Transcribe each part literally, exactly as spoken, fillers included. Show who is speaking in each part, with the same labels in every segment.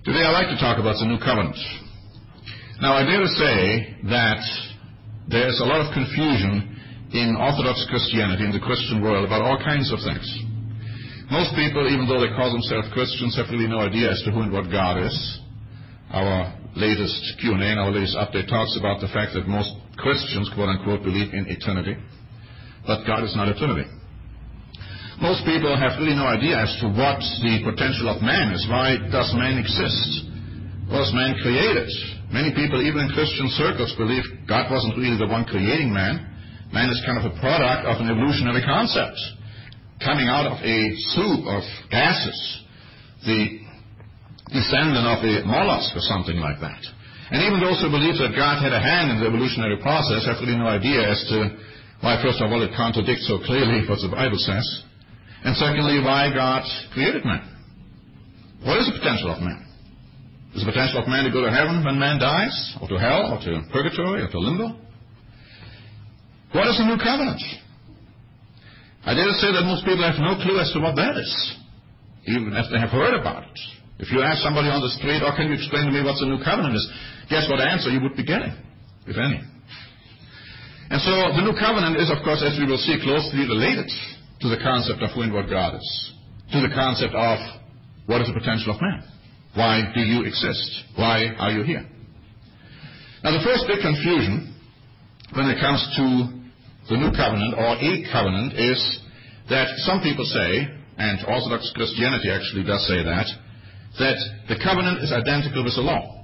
Speaker 1: Today I'd like to talk about the New Covenant. Now, I dare to say that there's a lot of confusion in Orthodox Christianity, in the Christian world, about all kinds of things. Most people, even though they call themselves Christians, have really no idea as to who and what God is. Our latest Q and A and our latest update talks about the fact that most Christians, quote-unquote, believe in eternity, but God is not eternity. Most people have really no idea as to what the potential of man is. Why does man exist? Was man created? Many people, even in Christian circles, believe God wasn't really the one creating man. Man is kind of a product of an evolutionary concept, coming out of a soup of gases, the descendant of a mollusk or something like that. And even those who believe that God had a hand in the evolutionary process have really no idea as to why, first of all, it contradicts so clearly what the Bible says, and secondly, why God created man. What is the potential of man? Is the potential of man to go to heaven when man dies, or to hell, or to purgatory, or to limbo? What is the New Covenant? I dare to say that most people have no clue as to what that is, even if they have heard about it. If you ask somebody on the street, oh, can you explain to me what the New Covenant is? Guess what answer you would be getting, if any. And so the New Covenant is, of course, as we will see, closely related to the concept of who and what God is, to the concept of what is the potential of man. Why do you exist? Why are you here? Now, the first big confusion when it comes to the New Covenant, or a covenant, is that some people say, and Orthodox Christianity actually does say that, that the covenant is identical with the law.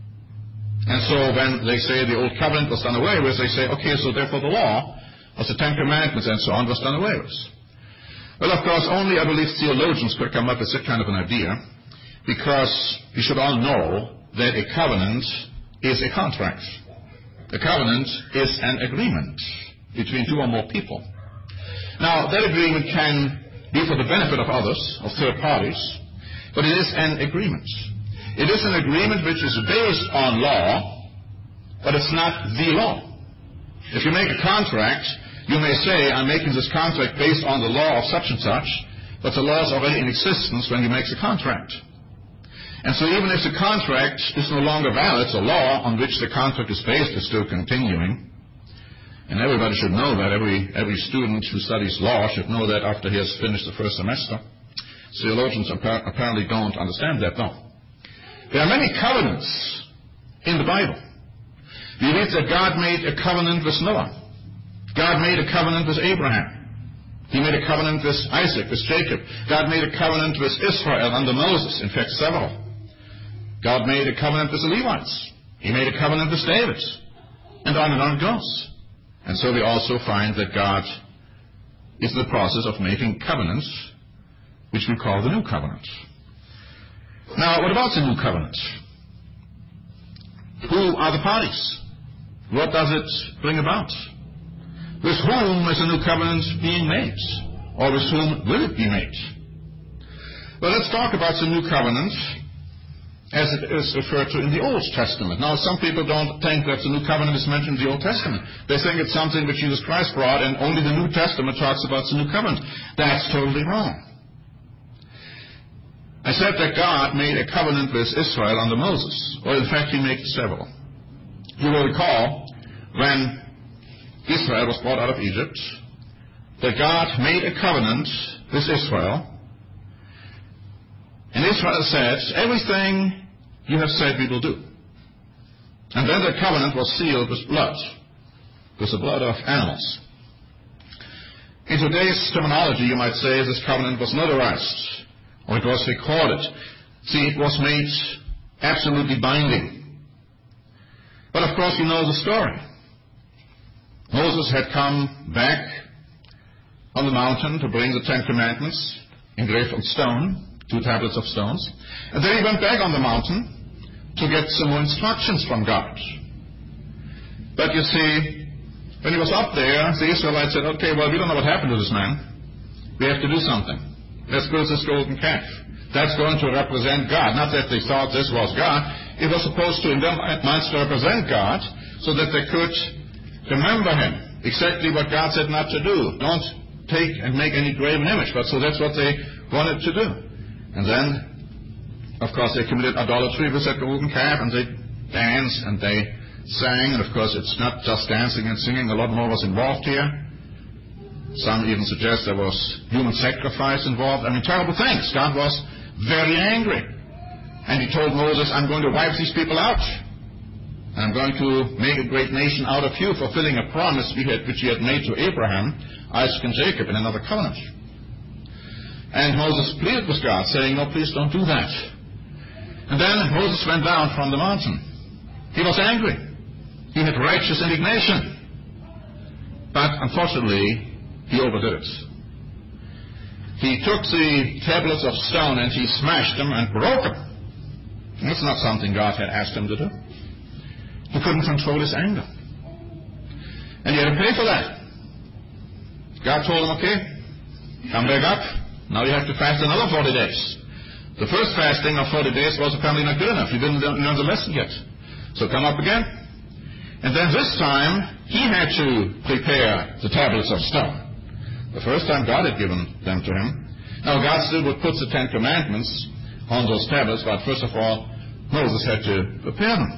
Speaker 1: And so when they say the old covenant was done away with, they say, okay, so therefore the law of the Ten Commandments and so on was done away with. Well, of course, only, I believe, theologians could come up with that kind of an idea, because we should all know that a covenant is a contract. A covenant is an agreement between two or more people. Now, that agreement can be for the benefit of others, of third parties, but it is an agreement. It is an agreement which is based on law, but it's not the law. If you make a contract, you may say, I'm making this contract based on the law of such and such, but the law is already in existence when you make the contract. And so even if the contract is no longer valid, the law on which the contract is based is still continuing. And everybody should know that. Every, every student who studies law should know that after he has finished the first semester. Theologians apparently don't understand that, no. There are many covenants in the Bible. We read that God made a covenant with Noah. God made a covenant with Abraham. He made a covenant with Isaac, with Jacob. God made a covenant with Israel under Moses, in fact, several. God made a covenant with the Levites. He made a covenant with David. And on and on it goes. And so we also find that God is in the process of making covenants, which we call the New Covenant. Now, what about the New Covenant? Who are the parties? What does it bring about? With whom is the New Covenant being made? Or with whom will it be made? Well, let's talk about the New Covenant as it is referred to in the Old Testament. Now, some people don't think that the New Covenant is mentioned in the Old Testament. They think it's something which Jesus Christ brought, and only the New Testament talks about the New Covenant. That's totally wrong. I said that God made a covenant with Israel under Moses. Well, in fact, he made several. You will recall when Israel was brought out of Egypt, that God made a covenant with Israel, and Israel said, everything you have said we will do. And then the covenant was sealed with blood, with the blood of animals. In today's terminology, you might say this covenant was notarized, or it was recorded. See, it was made absolutely binding. But of course, you know the story. Moses had come back on the mountain to bring the Ten Commandments engraved on stone, two tablets of stones. And then he went back on the mountain to get some more instructions from God. But you see, when he was up there, the Israelites said, okay, well, we don't know what happened to this man. We have to do something. Let's build this golden calf. That's going to represent God. Not that they thought this was God. It was supposed to, in their minds, to represent God, so that they could remember him, exactly what God said not to do. Don't take and make any graven image. But so that's what they wanted to do. And then Of course, they committed idolatry with that golden calf, and they danced and they sang. And of course, it's not just dancing and singing. A lot more was involved here. Some even suggest there was human sacrifice involved. I mean, terrible things. God was very angry. And he told Moses, I'm going to wipe these people out. And I'm going to make a great nation out of you, fulfilling a promise we had, which he had made to Abraham, Isaac, and Jacob in another covenant. And Moses pleaded with God, saying, no, please don't do that. And then Moses went down from the mountain. He was angry. He had righteous indignation. But unfortunately, he overdid it. He took the tablets of stone and he smashed them and broke them. That's not something God had asked him to do. He couldn't control his anger. And he had to pay for that. God told him, okay, come back up. Now you have to fast another forty days. The first fasting of forty days was apparently not good enough. You didn't learn the lesson yet. So come up again. And then this time, he had to prepare the tablets of stone. The first time God had given them to him. Now God still would put the Ten Commandments on those tablets, but first of all, Moses had to prepare them.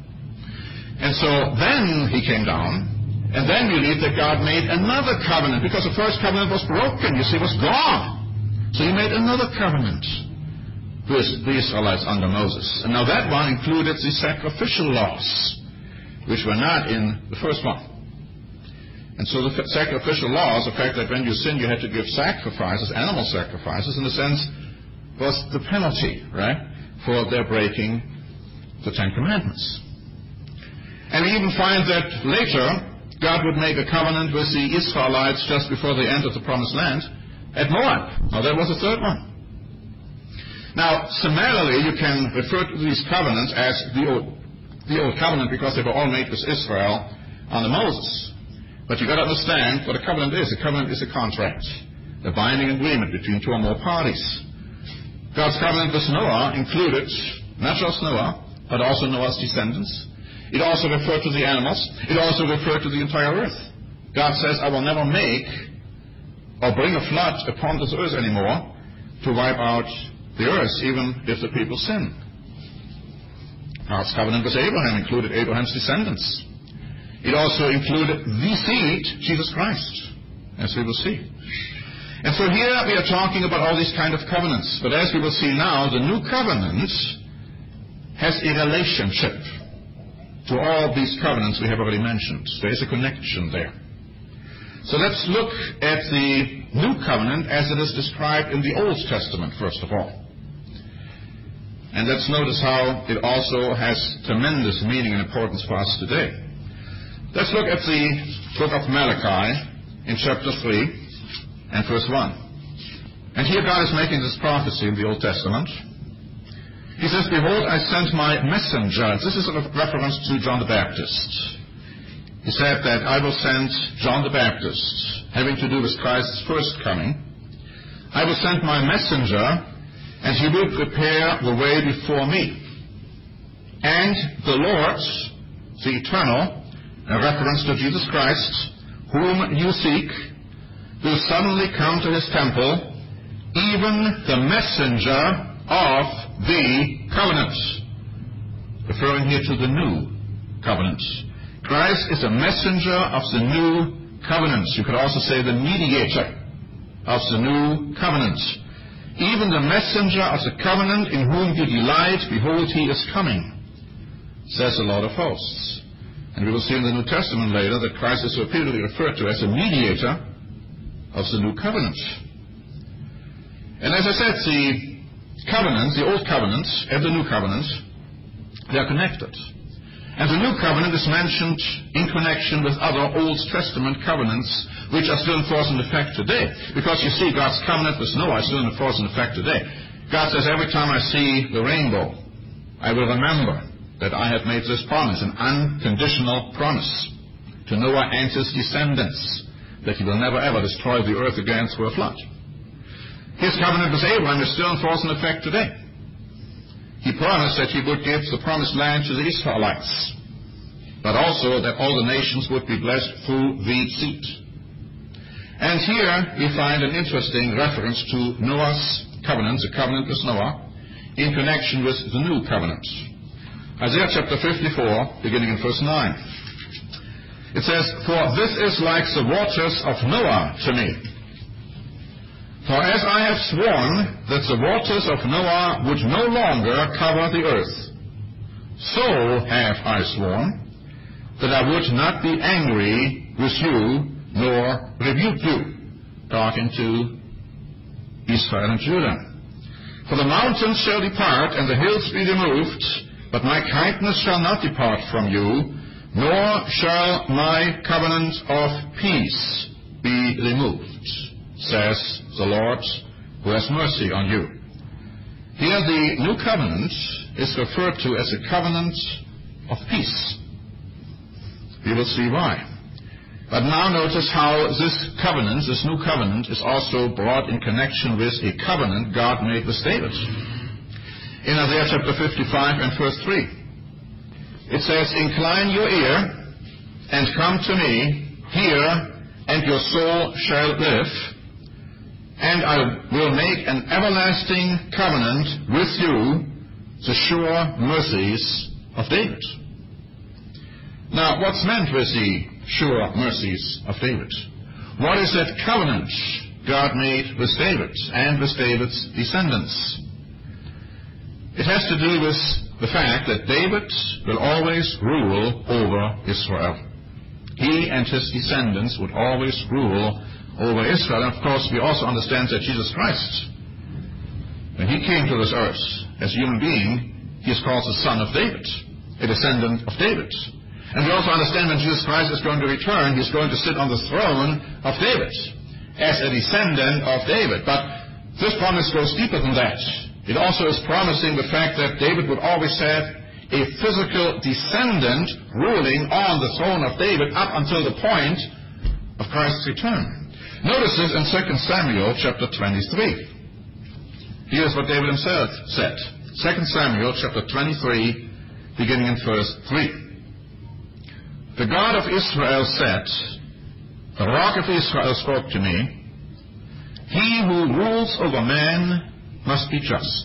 Speaker 1: And so then he came down, and then we read that God made another covenant, because the first covenant was broken, you see, was gone. So he made another covenant with the Israelites under Moses. And now that one included the sacrificial laws, which were not in the first one. And so the sacrificial laws, the fact that when you sinned you had to give sacrifices, animal sacrifices, in a sense, was the penalty, right, for their breaking the Ten Commandments. And we even find that later, God would make a covenant with the Israelites just before they entered the Promised Land at Moab. Now, there was a third one. Now, similarly, you can refer to these covenants as the Old, the Old Covenant because they were all made with Israel under Moses. But you've got to understand what a covenant is. A covenant is a contract, a binding agreement between two or more parties. God's covenant with Noah included not just Noah, but also Noah's descendants. It also referred to the animals. It also referred to the entire earth. God says, I will never make or bring a flood upon this earth anymore to wipe out the earth, even if the people sin. God's covenant with Abraham included Abraham's descendants. It also included the seed, Jesus Christ, as we will see. And so here we are talking about all these kind of covenants. But as we will see now, the new covenant has a relationship to all these covenants we have already mentioned. There is a connection there. So let's look at the new covenant as it is described in the Old Testament, first of all. And let's notice how it also has tremendous meaning and importance for us today. Let's look at the book of Malachi in chapter three and verse one. And here God is making this prophecy in the Old Testament. He says, behold, I sent my messenger. This is a reference to John the Baptist. He said that I will send John the Baptist, having to do with Christ's first coming. I will send my messenger, and he will prepare the way before me. And the Lord, the eternal, a reference to Jesus Christ, whom you seek, will suddenly come to his temple, even the messenger of the covenant. Referring here to the new covenant. Christ is a messenger of the new covenant. You could also say the mediator of the new covenant. Even the messenger of the covenant in whom you delight, behold, he is coming, says the Lord of hosts. And we will see in the New Testament later that Christ is repeatedly referred to as a mediator of the new covenant. And as I said, the covenants, the Old Covenant and the New Covenant, they are connected. And the New Covenant is mentioned in connection with other Old Testament covenants which are still in force and effect today. Because you see, God's covenant with Noah is still in force and effect today. God says, every time I see the rainbow, I will remember that I have made this promise, an unconditional promise to Noah and his descendants, that he will never ever destroy the earth again through a flood. His covenant with Abraham is still in force and effect today. He promised that he would give the promised land to the Israelites, but also that all the nations would be blessed through the seed. And here we find an interesting reference to Noah's covenant, the covenant with Noah, in connection with the new covenant. Isaiah chapter fifty-four, beginning in verse nine. It says, "For this is like the waters of Noah to me. For as I have sworn that the waters of Noah would no longer cover the earth, so have I sworn that I would not be angry with you nor rebuke you." Talking to Israel and Judah. "For the mountains shall depart and the hills be removed, but my kindness shall not depart from you, nor shall my covenant of peace be removed, says the Lord, who has mercy on you." Here the new covenant is referred to as a covenant of peace. We will see why. But now notice how this covenant, this new covenant, is also brought in connection with a covenant God made with David. In Isaiah chapter fifty-five and verse three, it says, "Incline your ear and come to me, hear, and your soul shall live, and I will make an everlasting covenant with you, the sure mercies of David." Now, what's meant with the sure mercies of David? What is that covenant God made with David and with David's descendants? It has to do with the fact that David will always rule over Israel. He and his descendants would always rule over Israel. And of course, we also understand that Jesus Christ, when he came to this earth as a human being, he is called the Son of David, a descendant of David. And we also understand when Jesus Christ is going to return, he's going to sit on the throne of David as a descendant of David. But this promise goes deeper than that. It also is promising the fact that David would always have a physical descendant ruling on the throne of David up until the point of Christ's return. Notice this in Second Samuel chapter twenty-three. Here's what David himself said. Second Samuel chapter twenty-three, beginning in verse three. "The God of Israel said, the Rock of Israel spoke to me, he who rules over man must be just."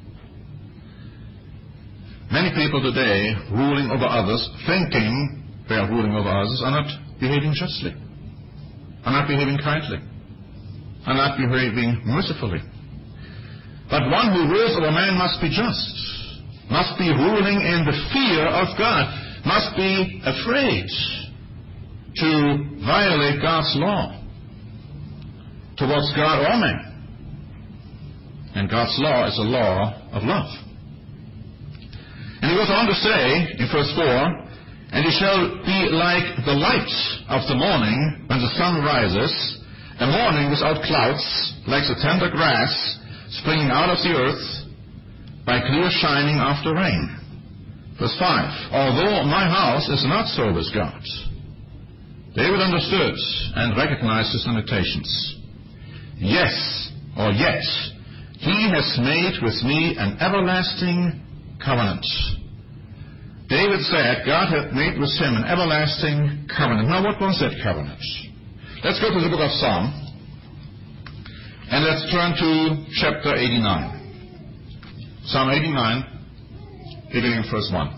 Speaker 1: Many people today, ruling over others, thinking they are ruling over others, are not behaving justly, are not behaving kindly, are not behaving mercifully. But one who rules over man must be just, must be ruling in the fear of God, must be afraid to violate God's law towards God or man. And God's law is a law of love. And he goes on to say in verse four, "And he shall be like the light of the morning when the sun rises, a morning without clouds, like the tender grass springing out of the earth, by clear shining after rain." Verse five, "Although my house is not so with God." David understood and recognized his limitations. "Yes, or yet, he has made with me an everlasting covenant." David said God had made with him an everlasting covenant. Now, what was that covenant? Let's go to the book of Psalm, and let's turn to chapter eighty-nine. Psalm eighty-nine, beginning in verse one.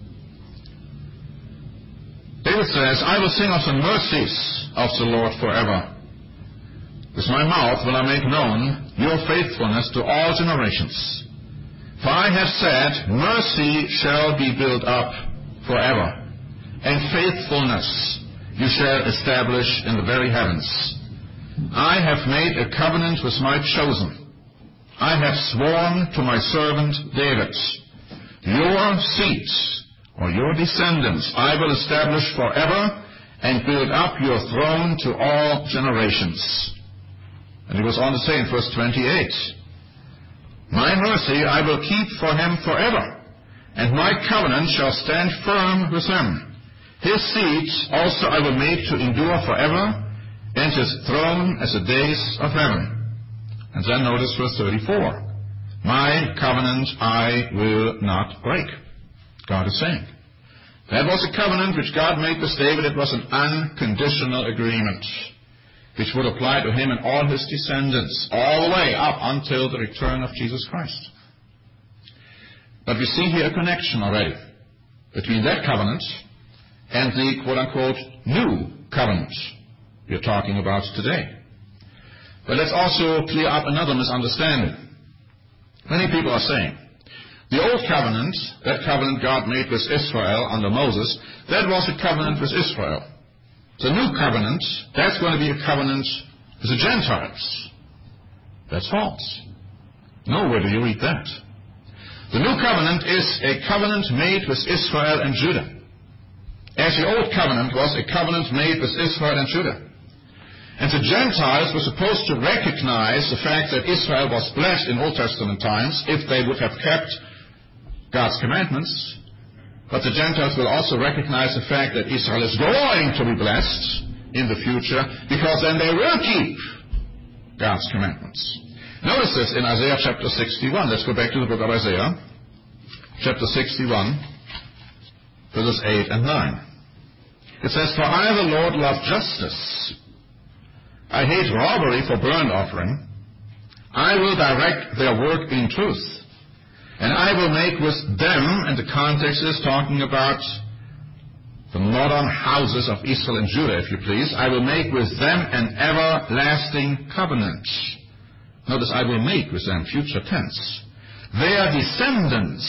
Speaker 1: David says, "I will sing of the mercies of the Lord forever. With my mouth will I make known your faithfulness to all generations. For I have said, mercy shall be built up forever, and faithfulness you shall establish in the very heavens. I have made a covenant with my chosen. I have sworn to my servant David, your seed, or your descendants, I will establish forever and build up your throne to all generations." And he goes on to say in verse twenty-eight, "My mercy I will keep for him forever, and my covenant shall stand firm with him. His seed also I will make to endure forever, and his throne as the days of heaven." And then notice verse thirty-four, "My covenant I will not break." God is saying. That was a covenant which God made with David. It was an unconditional agreement, which would apply to him and all his descendants, all the way up until the return of Jesus Christ. But we see here a connection already between that covenant and the quote-unquote new covenant we are talking about today. But let's also clear up another misunderstanding. Many people are saying, the old covenant, that covenant God made with Israel under Moses, that was a covenant with Israel. The new covenant, that's going to be a covenant with the Gentiles. That's false. Nowhere do you read that. The new covenant is a covenant made with Israel and Judah, as the old covenant was a covenant made with Israel and Judah. And the Gentiles were supposed to recognize the fact that Israel was blessed in Old Testament times if they would have kept God's commandments. But the Gentiles will also recognize the fact that Israel is going to be blessed in the future, because then they will keep God's commandments. Notice this in Isaiah chapter sixty-one. Let's go back to the book of Isaiah, chapter sixty-one, verses eight and nine. It says, "For I, the Lord, love justice. I hate robbery for burnt offering. I will direct their work in truth. And I will make with them," and the context is talking about the modern houses of Israel and Judah, if you please, "I will make with them an everlasting covenant." Notice, I will make with them, future tense. "Their descendants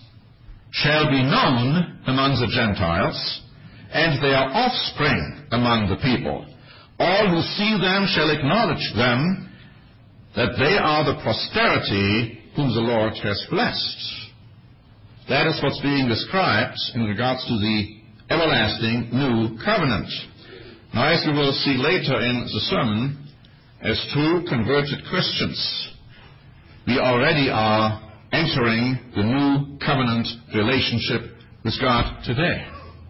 Speaker 1: shall be known among the Gentiles, and their offspring among the people. All who see them shall acknowledge them, that they are the posterity whom the Lord has blessed." That is what's being described in regards to the everlasting new covenant. Now, as we will see later in the sermon, as true converted Christians, we already are entering the new covenant relationship with God today.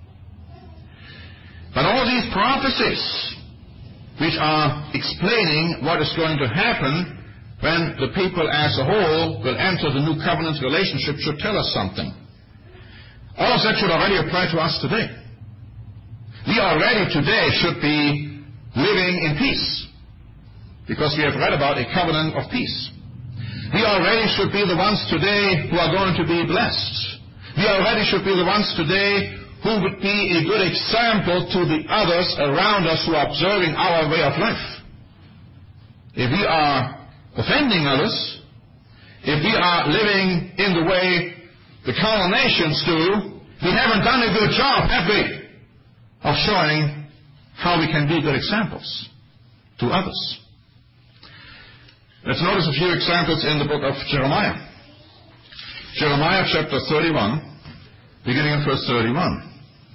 Speaker 1: But all these prophecies, which are explaining what is going to happen when the people as a whole will enter the new covenant relationship, should tell us something. All of that should already apply to us today. We already today should be living in peace, because we have read about a covenant of peace. We already should be the ones today who are going to be blessed. We already should be the ones today who would be a good example to the others around us who are observing our way of life. If we are offending others, if we are living in the way the carnal nations do, we haven't done a good job, have we, of showing how we can be good examples to others. Let's notice a few examples in the book of Jeremiah. Jeremiah chapter thirty-one, beginning in verse thirty-one.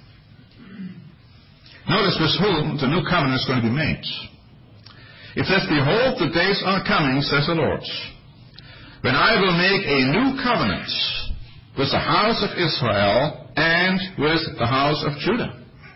Speaker 1: Notice with whom the new covenant is going to be made. It says, "Behold, the days are coming, says the Lord, when I will make a new covenant with the house of Israel and with the house of Judah.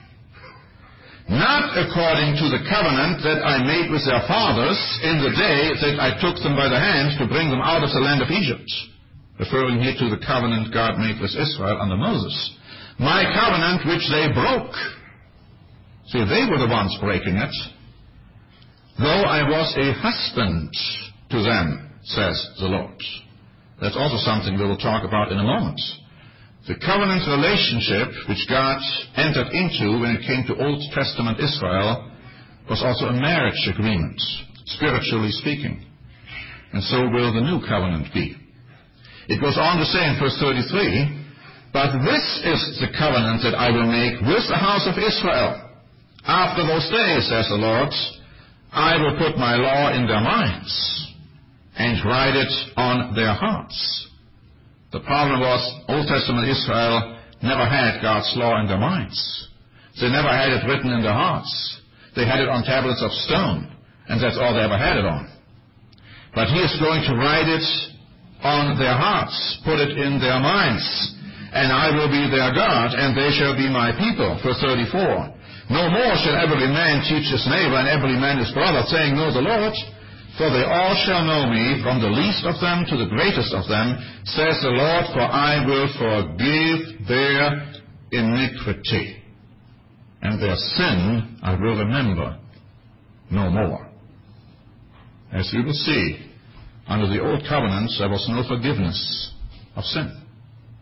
Speaker 1: Not according to the covenant that I made with their fathers in the day that I took them by the hand to bring them out of the land of Egypt," referring here to the covenant God made with Israel under Moses. "My covenant which they broke." See, they were the ones breaking it. "Though I was a husband to them, says the Lord." That's also something we will talk about in a moment. The covenant relationship which God entered into when it came to Old Testament Israel was also a marriage agreement, spiritually speaking. And so will the new covenant be. It goes on to say in verse thirty-three, "But this is the covenant that I will make with the house of Israel. After those days, says the Lord, I will put my law in their minds and write it on their hearts." The problem was Old Testament Israel never had God's law in their minds. They never had it written in their hearts. They had it on tablets of stone, and that's all they ever had it on. But he is going to write it on their hearts, put it in their minds, "And I will be their God, and they shall be my people." Verse thirty-four, "No more shall every man teach his neighbor and every man his brother, saying, Know the Lord, for they all shall know me, from the least of them to the greatest of them, says the Lord, for I will forgive their iniquity, and their sin I will remember no more." As we will see, under the old covenants there was no forgiveness of sin.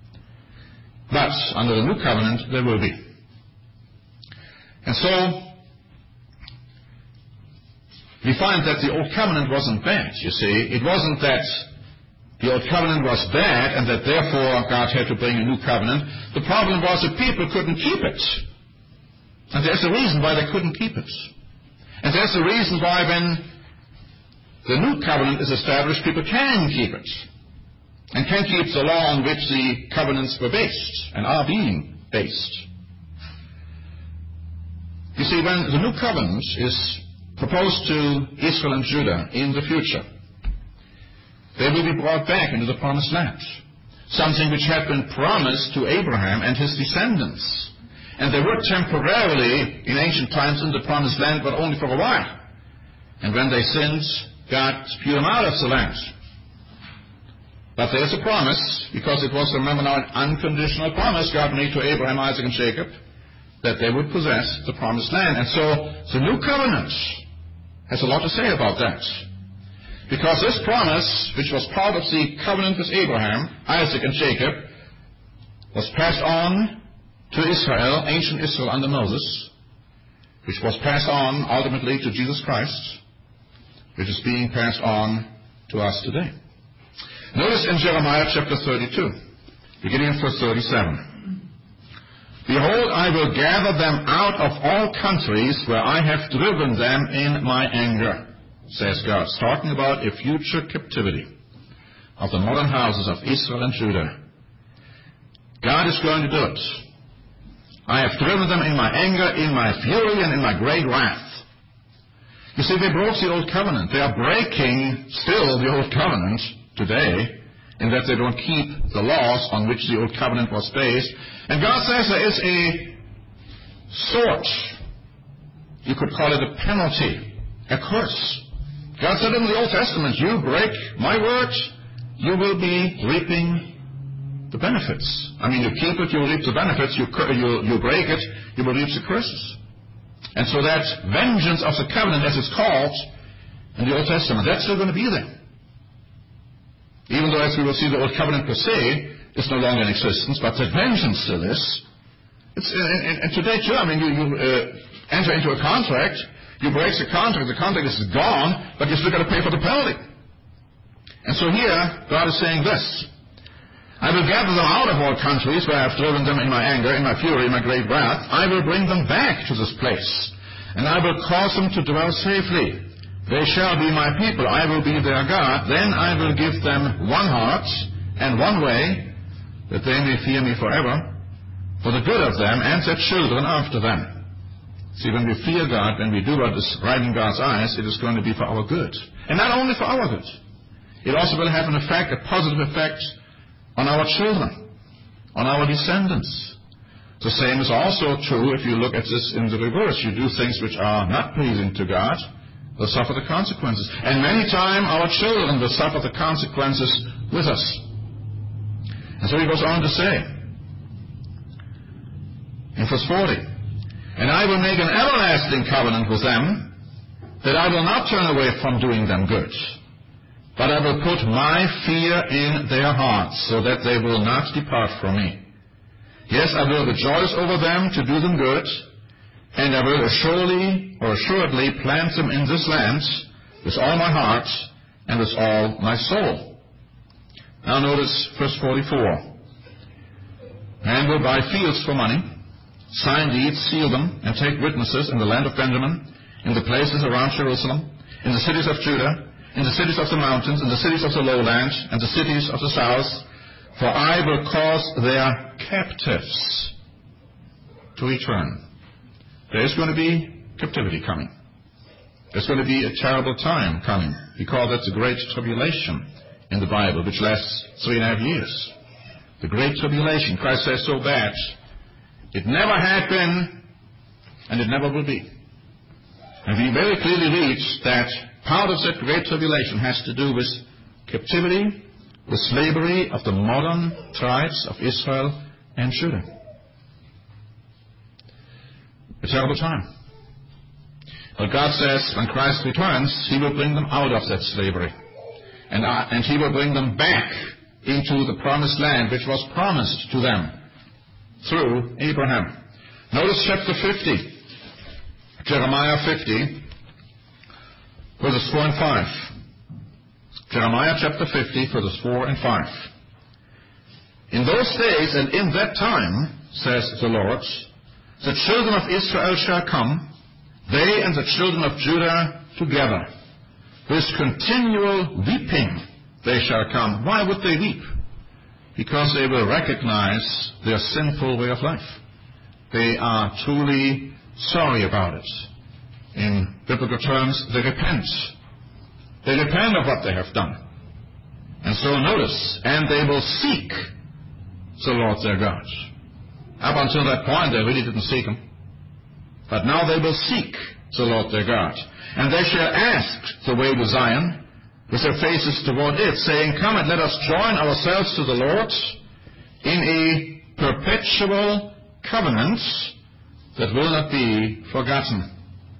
Speaker 1: But under the new covenant, there will be. And so, we find that the old covenant wasn't bad, you see. It wasn't that the old covenant was bad and that therefore God had to bring a new covenant. The problem was that people couldn't keep it. And there's a reason why they couldn't keep it. And there's a reason why when the new covenant is established, people can keep it. And can keep the law on which the covenants were based and are being based. You see, when the new covenant is proposed to Israel and Judah in the future, they will be brought back into the promised land. Something which had been promised to Abraham and his descendants. And they were temporarily, in ancient times, in the promised land, but only for a while. And when they sinned, God spewed them out of the land. But there's a promise, because it was, remember now, an unconditional promise God made to Abraham, Isaac, and Jacob, that they would possess the promised land. And so, the new covenant has a lot to say about that. Because this promise, which was part of the covenant with Abraham, Isaac, and Jacob, was passed on to Israel, ancient Israel under Moses, which was passed on ultimately to Jesus Christ, which is being passed on to us today. Notice in Jeremiah chapter thirty-two, beginning in verse thirty-seven. Behold, I will gather them out of all countries where I have driven them in my anger, says God, talking about a future captivity of the modern houses of Israel and Judah. God is going to do it. I have driven them in my anger, in my fury, and in my great wrath. You see, they broke the old covenant. They are breaking still the old covenant today, in that they don't keep the laws on which the old covenant was based. And God says there is a sort, you could call it a penalty, a curse. God said in the Old Testament, you break my word, you will be reaping the benefits. I mean, you keep it, you will reap the benefits. You, you, you break it, you will reap the curses. And so that vengeance of the covenant, as it's called in the Old Testament, that's still going to be there. Even though, as we will see, the Old Covenant per se is no longer in existence, but that vengeance still is. It's, and, and today, too, I mean, you, you uh, enter into a contract, you break the contract, the contract is gone, but you still got to pay for the penalty. And so here, God is saying this: I will gather them out of all countries where I have driven them in my anger, in my fury, in my great wrath. I will bring them back to this place, and I will cause them to dwell safely. They shall be my people, I will be their God. Then I will give them one heart and one way, that they may fear me forever, for the good of them and their children after them. See, when we fear God, when we do what is right in God's eyes, it is going to be for our good. And not only for our good. It also will have an effect, a positive effect, on our children, on our descendants. The same is also true if you look at this in the reverse. You do things which are not pleasing to God, will suffer the consequences. And many times our children will suffer the consequences with us. And so he goes on to say, in verse forty, and I will make an everlasting covenant with them, that I will not turn away from doing them good, but I will put my fear in their hearts, so that they will not depart from me. Yes, I will rejoice over them to do them good, and I will surely or assuredly plant them in this land with all my heart and with all my soul. Now notice verse forty-four. Man will buy fields for money, sign deeds, seal them, and take witnesses in the land of Benjamin, in the places around Jerusalem, in the cities of Judah, in the cities of the mountains, in the cities of the lowland, and the cities of the south, for I will cause their captives to return. There is going to be captivity coming. There's going to be a terrible time coming. We call that the Great Tribulation in the Bible, which lasts three and a half years. The Great Tribulation. Christ says so bad. It never had been, and it never will be. And we very clearly read that part of that Great Tribulation has to do with captivity, with slavery of the modern tribes of Israel and Judah. A terrible time. But God says when Christ returns, He will bring them out of that slavery. And, uh, and He will bring them back into the promised land which was promised to them through Abraham. Notice chapter fifty, Jeremiah fifty, verses four and five. Jeremiah chapter fifty, verses four and five. In those days and in that time, says the Lord, the children of Israel shall come, they and the children of Judah together. With continual weeping they shall come. Why would they weep? Because they will recognize their sinful way of life. They are truly sorry about it. In biblical terms, they repent. They repent of what they have done. And so notice, and they will seek the Lord their God. Up until that point, they really didn't seek Him. But now they will seek the Lord their God. And they shall ask the way to Zion, with their faces toward it, saying, come and let us join ourselves to the Lord in a perpetual covenant that will not be forgotten.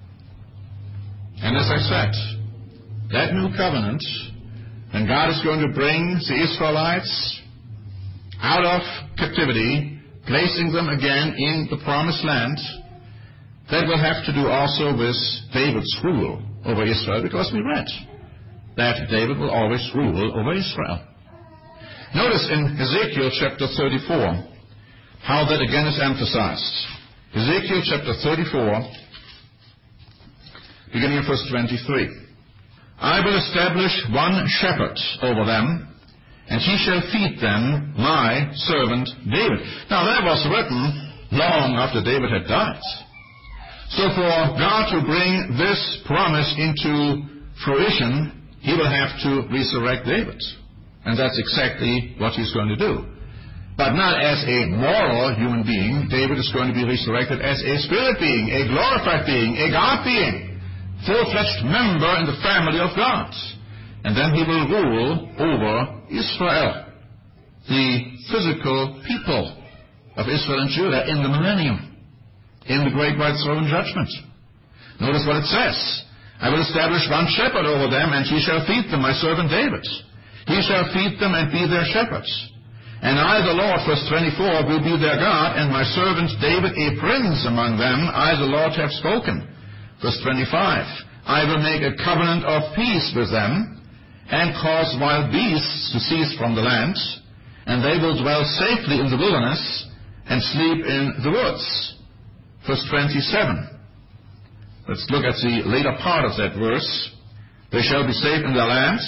Speaker 1: And as I said, that new covenant, when God is going to bring the Israelites out of captivity, placing them again in the promised land, that will have to do also with David's rule over Israel, because we read that David will always rule over Israel. Notice in Ezekiel chapter thirty-four how that again is emphasized. Ezekiel chapter thirty-four, beginning of verse twenty-three. I will establish one shepherd over them, and he shall feed them, my servant David. Now that was written long after David had died. So for God to bring this promise into fruition, He will have to resurrect David. And that's exactly what He's going to do. But not as a moral human being. David is going to be resurrected as a spirit being, a glorified being, a God being, full-fledged member in the family of God. And then He will rule over Israel, the physical people of Israel and Judah in the millennium, in the great white throne judgment. Notice what it says. I will establish one shepherd over them, and he shall feed them, my servant David. He shall feed them and be their shepherd. And I, the Lord, verse twenty-four, will be their God, and my servant David a prince among them. I, the Lord, have spoken. Verse twenty-five, I will make a covenant of peace with them, and cause wild beasts to cease from the land, and they will dwell safely in the wilderness, and sleep in the woods. Verse twenty-seven. Let's look at the later part of that verse. They shall be safe in their lands,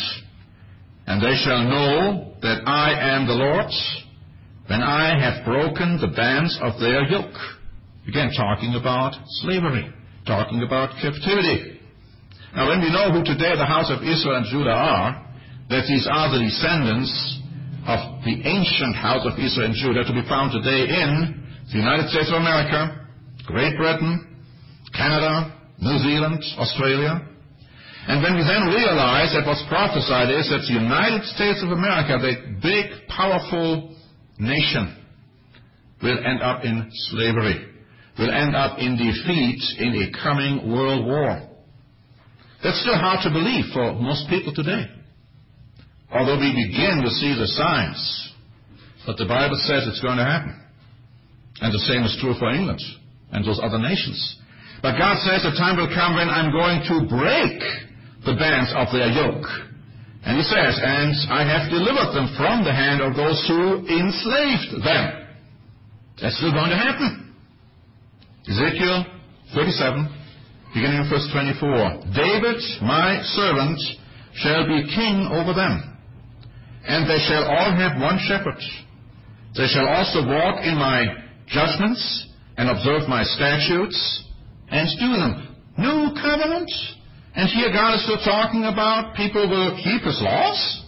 Speaker 1: and they shall know that I am the Lord, when I have broken the bands of their yoke. Again, talking about slavery, talking about captivity. Now, when we know who today the house of Israel and Judah are, that these are the descendants of the ancient house of Israel and Judah, to be found today in the United States of America, Great Britain, Canada, New Zealand, Australia. And when we then realize that what's prophesied is that the United States of America, that big, powerful nation, will end up in slavery, will end up in defeat in a coming world war. That's still hard to believe for most people today, although we begin to see the signs. But the Bible says it's going to happen. And the same is true for England and those other nations. But God says the time will come when I'm going to break the bands of their yoke. And He says, and I have delivered them from the hand of those who enslaved them. That's still going to happen. Ezekiel thirty-seven, beginning of verse twenty-four. David, my servant, shall be king over them, and they shall all have one shepherd. They shall also walk in my judgments, and observe my statutes, and do them. New covenant? And here God is still talking about people will keep His laws?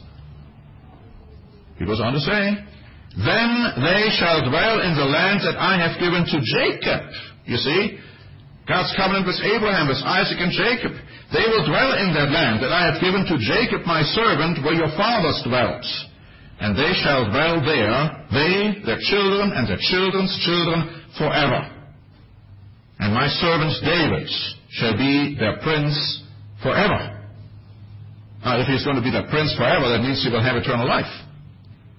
Speaker 1: He goes on to say, then they shall dwell in the land that I have given to Jacob. You see, God's covenant with Abraham, with Isaac and Jacob. They will dwell in that land that I have given to Jacob my servant, where your fathers dwelt. And they shall dwell there, they, their children, and their children's children, forever. And my servant David shall be their prince forever. Now, if he's going to be their prince forever, that means he will have eternal life.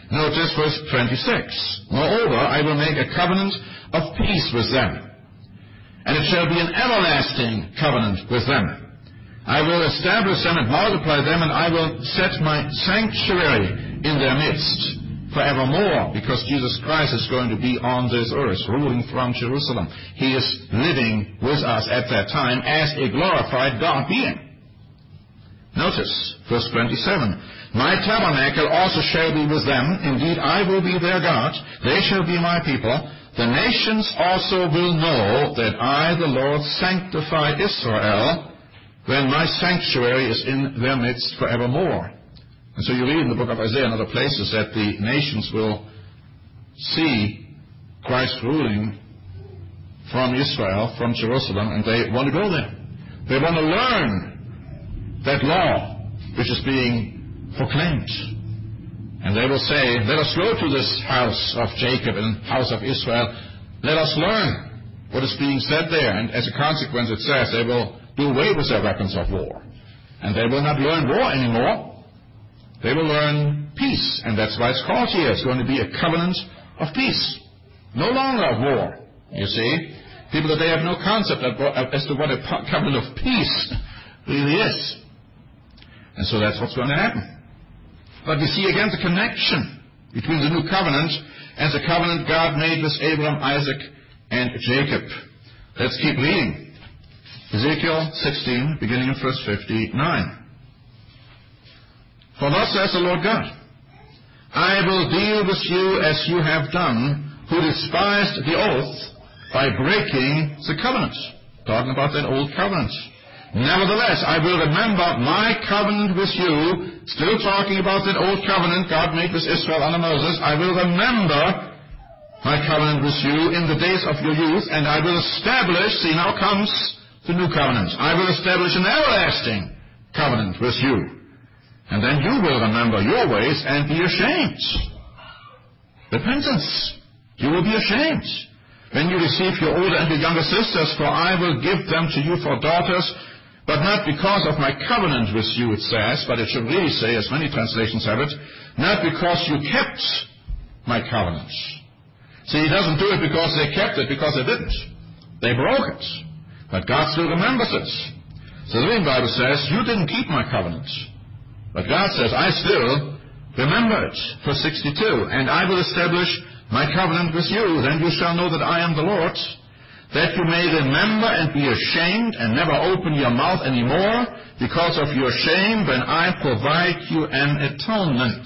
Speaker 1: Notice verse twenty-six. Moreover, I will make a covenant of peace with them, and it shall be an everlasting covenant with them. I will establish them and multiply them, and I will set my sanctuary in their midst forevermore, because Jesus Christ is going to be on this earth, ruling from Jerusalem. He is living with us at that time as a glorified God being. Notice, verse twenty-seven, my tabernacle also shall be with them. Indeed, I will be their God. They shall be my people. The nations also will know that I, the Lord, sanctify Israel, when my sanctuary is in their midst forevermore. And so you read in the book of Isaiah and other places that the nations will see Christ ruling from Israel, from Jerusalem, and they want to go there. They want to learn that law which is being proclaimed. And they will say, let us go to this house of Jacob and house of Israel. Let us learn what is being said there. And as a consequence, it says they will do away with their weapons of war. And they will not learn war anymore. They will learn peace. And that's why it's called here. It's going to be a covenant of peace. No longer of war, you see. People today have no concept as to what a covenant of peace really is. And so that's what's going to happen. But we see again the connection between the new covenant and the covenant God made with Abraham, Isaac, and Jacob. Let's keep reading. Ezekiel sixteen, beginning in verse fifty-nine. For thus says the Lord God, I will deal with you as you have done, who despised the oath by breaking the covenant. Talking about that old covenant. Nevertheless, I will remember my covenant with you. Still talking about that old covenant God made with Israel under Moses. I will remember my covenant with you in the days of your youth, and I will establish, see now comes the new covenant. I will establish an everlasting covenant with you. And then you will remember your ways and be ashamed. Repentance. You will be ashamed when you receive your older and your younger sisters, for I will give them to you for daughters, but not because of my covenant with you, it says, but it should really say, as many translations have it, not because you kept my covenant. See, he doesn't do it because they kept it, because they didn't. They broke it. But God still remembers it. So the Living Bible says, you didn't keep my covenant. But God says, I still remember it. Verse sixty-two, and I will establish my covenant with you. Then you shall know that I am the Lord, that you may remember and be ashamed and never open your mouth anymore because of your shame when I provide you an atonement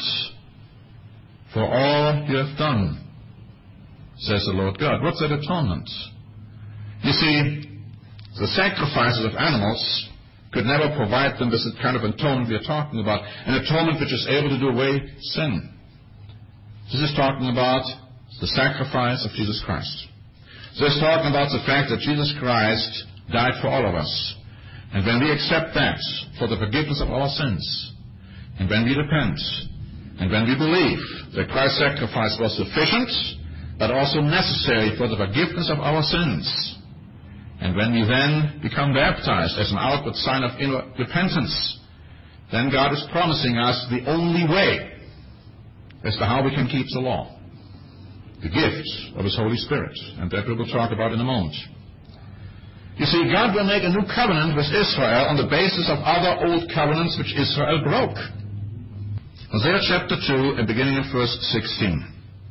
Speaker 1: for all you have done, says the Lord God. What's that atonement? You see, the sacrifices of animals could never provide them with the kind of atonement we are talking about, an atonement which is able to do away sin. This is talking about the sacrifice of Jesus Christ. So it's talking about the fact that Jesus Christ died for all of us. And when we accept that for the forgiveness of our sins, and when we repent, and when we believe that Christ's sacrifice was sufficient, but also necessary for the forgiveness of our sins, and when we then become baptized as an outward sign of inward repentance, then God is promising us the only way as to how we can keep the law. The gift of His Holy Spirit. And that we will talk about in a moment. You see, God will make a new covenant with Israel on the basis of other old covenants which Israel broke. Hosea chapter two and beginning in verse sixteen.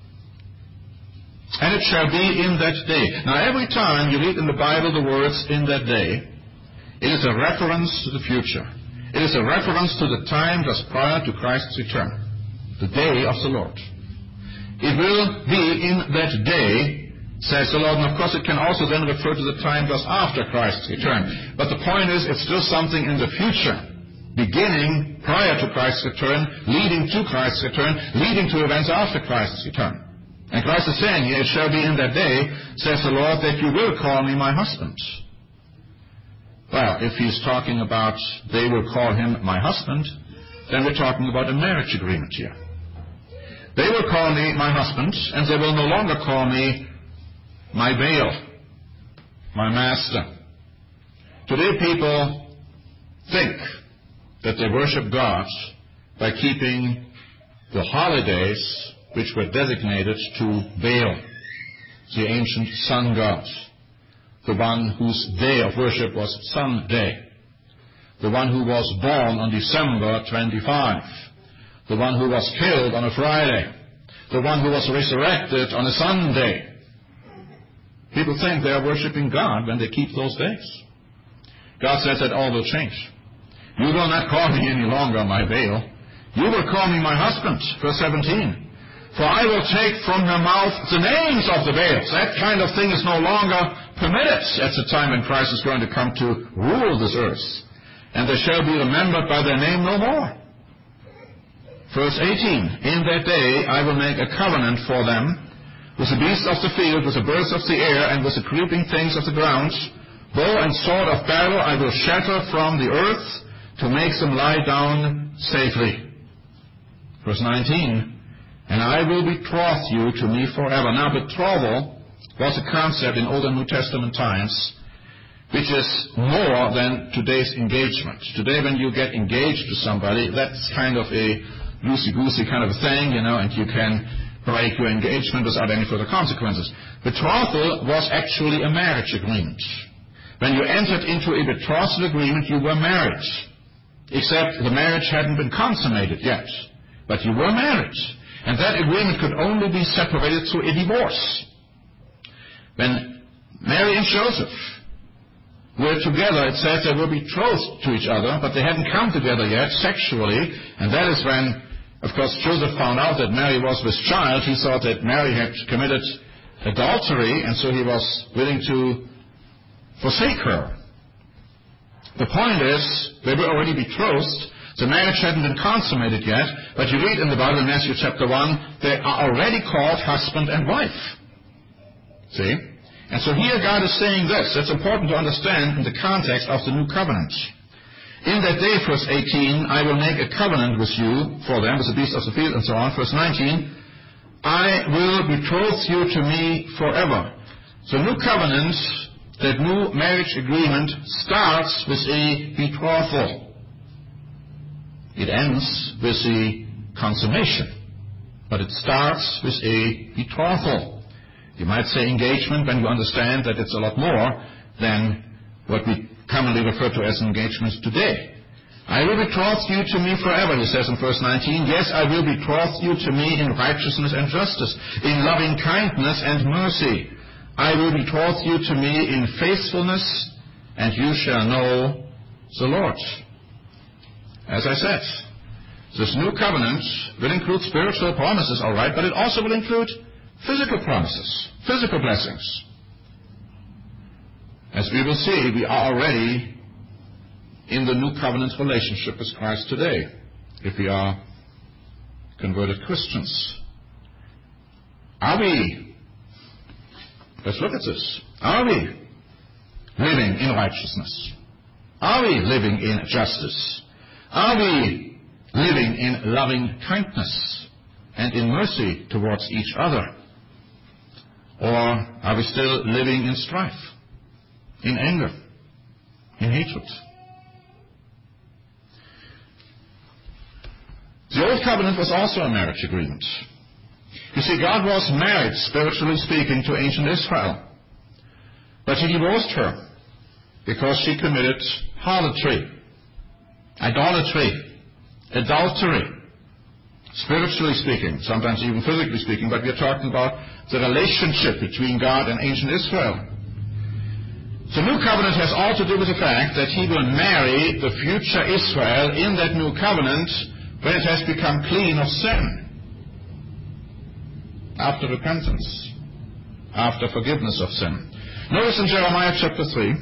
Speaker 1: And it shall be in that day. Now every time you read in the Bible the words in that day, it is a reference to the future. It is a reference to the time just prior to Christ's return. The day of the Lord. It will be in that day, says the Lord. And of course it can also then refer to the time just after Christ's return. But the point is, it's still something in the future. Beginning prior to Christ's return, leading to Christ's return, leading to events after Christ's return. And Christ is saying here, it shall be in that day, says the Lord, that you will call me my husband. Well, if he's talking about they will call him my husband, then we're talking about a marriage agreement here. They will call me my husband, and they will no longer call me my Baal, my master. Today people think that they worship God by keeping the holidays which were designated to Baal, the ancient sun god, the one whose day of worship was Sunday, the one who was born on December twenty-fifth, the one who was killed on a Friday, the one who was resurrected on a Sunday. People think they are worshiping God when they keep those days. God says that all will change. You will not call me any longer my Baal. You will call me my husband, verse seventeen. For I will take from her mouth the names of the Baals. That kind of thing is no longer permitted at the time when Christ is going to come to rule this earth. And they shall be remembered by their name no more. Verse eighteen, in that day I will make a covenant for them with the beasts of the field, with the birds of the air, and with the creeping things of the ground. Bow and sword of battle I will shatter from the earth to make them lie down safely. Verse nineteen, and I will betroth you to me forever. Now, betrothal was a concept in Old and New Testament times which is more than today's engagement. Today, when you get engaged to somebody, that's kind of a loosey-goosey kind of a thing, you know, and you can break your engagement without any further consequences. Betrothal was actually a marriage agreement. When you entered into a betrothal agreement, you were married, except the marriage hadn't been consummated yet, but you were married. And that agreement could only be separated through a divorce. When Mary and Joseph were together, it says they were betrothed to each other, but they hadn't come together yet sexually, and that is when, of course, Joseph found out that Mary was with child. He thought that Mary had committed adultery, and so he was willing to forsake her. The point is, they were already betrothed. The marriage hadn't been consummated yet, but you read in the Bible in Matthew chapter one, they are already called husband and wife. See? And so here God is saying this. That's important to understand in the context of the new covenant. In that day, verse eighteen, I will make a covenant with you for them, with the beasts of the field, and so on. Verse nineteen, I will betroth you to me forever. The new covenant, that new marriage agreement, starts with a betrothal. It ends with a consummation, but it starts with a betrothal. You might say engagement when you understand that it's a lot more than what we commonly refer to as engagements today. I will betroth you to me forever, he says in verse nineteen. Yes, I will betroth you to me in righteousness and justice, in loving kindness and mercy. I will betroth you to me in faithfulness, and you shall know the Lord. As I said, this new covenant will include spiritual promises, all right, but it also will include physical promises, physical blessings. As we will see, we are already in the new covenant relationship with Christ today, if we are converted Christians. Are we, let's look at this, are we living in righteousness? Are we living in justice? Are we living in loving kindness and in mercy towards each other? Or are we still living in strife, in anger, in hatred? The Old Covenant was also a marriage agreement. You see, God was married, spiritually speaking, to ancient Israel. But he divorced her because she committed harlotry, idolatry, adultery, spiritually speaking, sometimes even physically speaking, but we are talking about the relationship between God and ancient Israel. The new covenant has all to do with the fact that he will marry the future Israel in that new covenant when it has become clean of sin, after repentance, after forgiveness of sin. Notice in Jeremiah chapter three,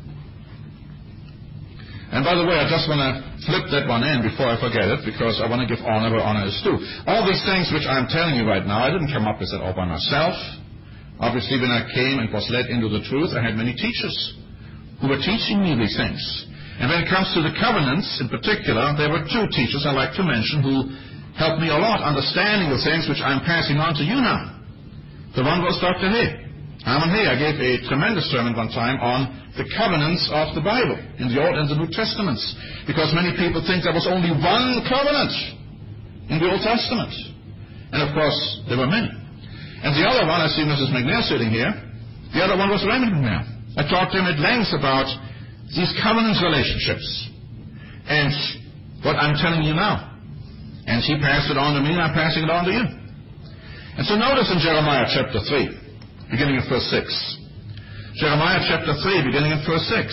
Speaker 1: and by the way, I just want to flip that one in before I forget it, because I want to give honor where honor is due. All these things which I'm telling you right now, I didn't come up with it all by myself. Obviously, when I came and was led into the truth, I had many teachers who were teaching me these things. And when it comes to the covenants in particular, there were two teachers I like to mention who helped me a lot understanding the things which I'm passing on to you now. The one was Doctor Hay. Herman Hay. I gave a tremendous sermon one time on the covenants of the Bible in the Old and the New Testaments, because many people think there was only one covenant in the Old Testament. And of course, there were many. And the other one, I see Missus McNair sitting here, the other one was Raymond McNair. I talked to him at length about these covenant relationships and what I'm telling you now. And he passed it on to me, and I'm passing it on to you. And so notice in Jeremiah chapter three, beginning in verse six. Jeremiah chapter three, beginning in verse six.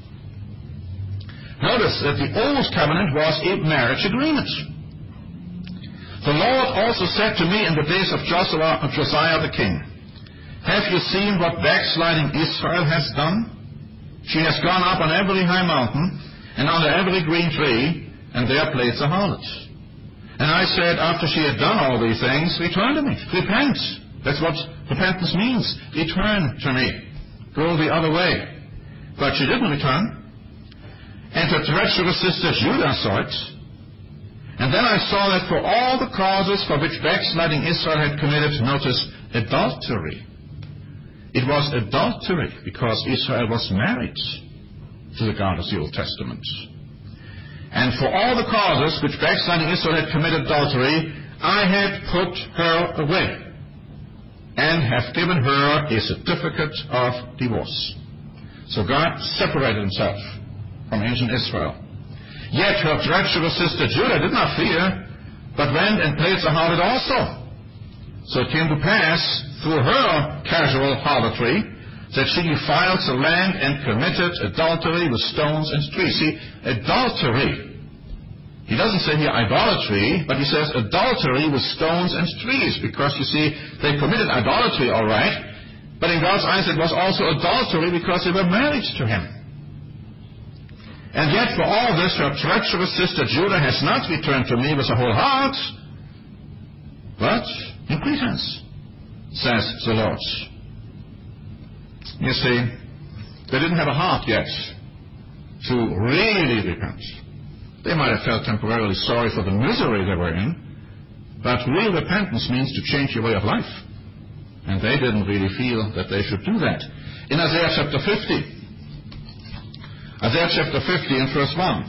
Speaker 1: Notice that the old covenant was a marriage agreement. The Lord also said to me in the days of Joshua, of Josiah the king, have you seen what backsliding Israel has done? She has gone up on every high mountain and under every green tree, and there plays a harlot. And I said, after she had done all these things, return to me. Repent. That's what repentance means. Return to me. Go the other way. But she didn't return. And her treacherous sister Judah saw it. And then I saw that for all the causes for which backsliding Israel had committed, notice, adultery. It was adultery because Israel was married to the God of the Old Testament. And for all the causes which backsliding Israel had committed adultery, I had put her away and have given her a certificate of divorce. So God separated himself from ancient Israel. Yet her treacherous sister Judah did not fear, but went and played the harlot also. So it came to pass, through her casual harlotry, that she defiled the land and committed adultery with stones and trees. See, adultery. He doesn't say here idolatry, but he says adultery with stones and trees, because you see, they committed idolatry, all right, but in God's eyes it was also adultery because they were married to him. And yet for all this, her treacherous sister Judah has not returned to me with a whole heart, but in pretense, says the Lord. You see, they didn't have a heart yet to really repent. They might have felt temporarily sorry for the misery they were in, but real repentance means to change your way of life. And they didn't really feel that they should do that. In Isaiah chapter fifty, Isaiah chapter fifty and verse one.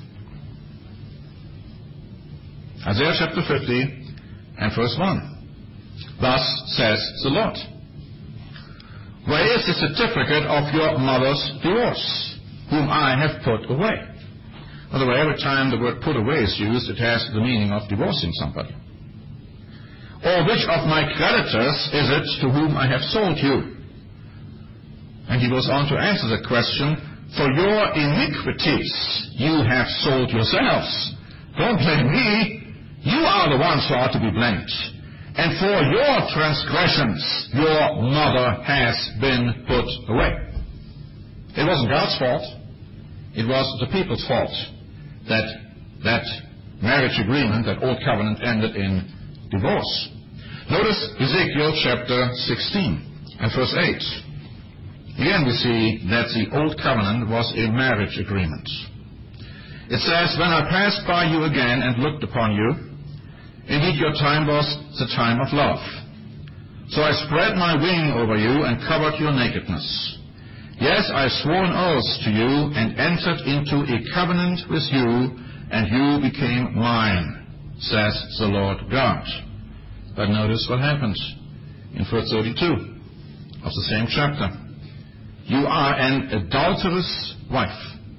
Speaker 1: Isaiah chapter fifty and verse one. Thus says the Lord, where is the certificate of your mother's divorce, whom I have put away? By the way, every time the word put away is used, it has the meaning of divorcing somebody. Or which of my creditors is it to whom I have sold you? And he goes on to answer the question, for your iniquities you have sold yourselves. Don't blame me. You are the ones who are to be blamed. And for your transgressions your mother has been put away. It wasn't God's fault. It was the people's fault that that marriage agreement, that old covenant, ended in divorce. Notice Ezekiel chapter sixteen and verse eight. Again we see that the old covenant was a marriage agreement. It says, when I passed by you again and looked upon you, indeed your time was the time of love. So I spread my wing over you and covered your nakedness. Yes, I swore an oath to you and entered into a covenant with you, and you became mine, says the Lord God. But notice what happens in verse thirty-two of the same chapter. You are an adulterous wife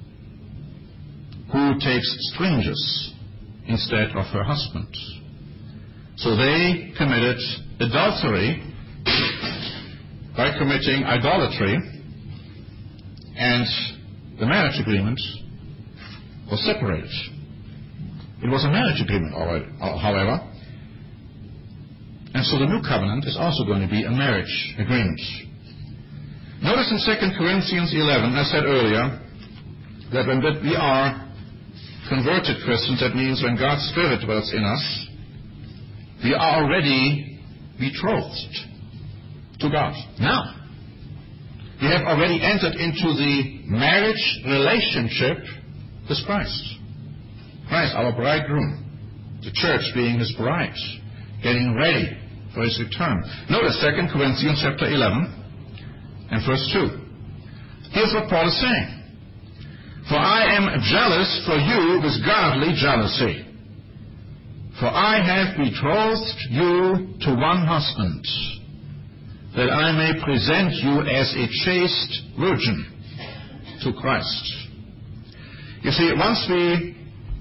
Speaker 1: who takes strangers instead of her husband. So they committed adultery by committing idolatry, and the marriage agreement was separated. It was a marriage agreement, however, and so the new covenant is also going to be a marriage agreement. Notice in Second Corinthians eleven, I said earlier, that when we are converted Christians, that means when God's Spirit dwells in us, we are already betrothed to God. Now, we have already entered into the marriage relationship with Christ. Christ, our bridegroom. The church being his bride, getting ready for his return. Notice Second Corinthians chapter eleven and verse two. Here's what Paul is saying. For I am jealous for you with godly jealousy. For I have betrothed you to one husband, that I may present you as a chaste virgin to Christ. You see, once we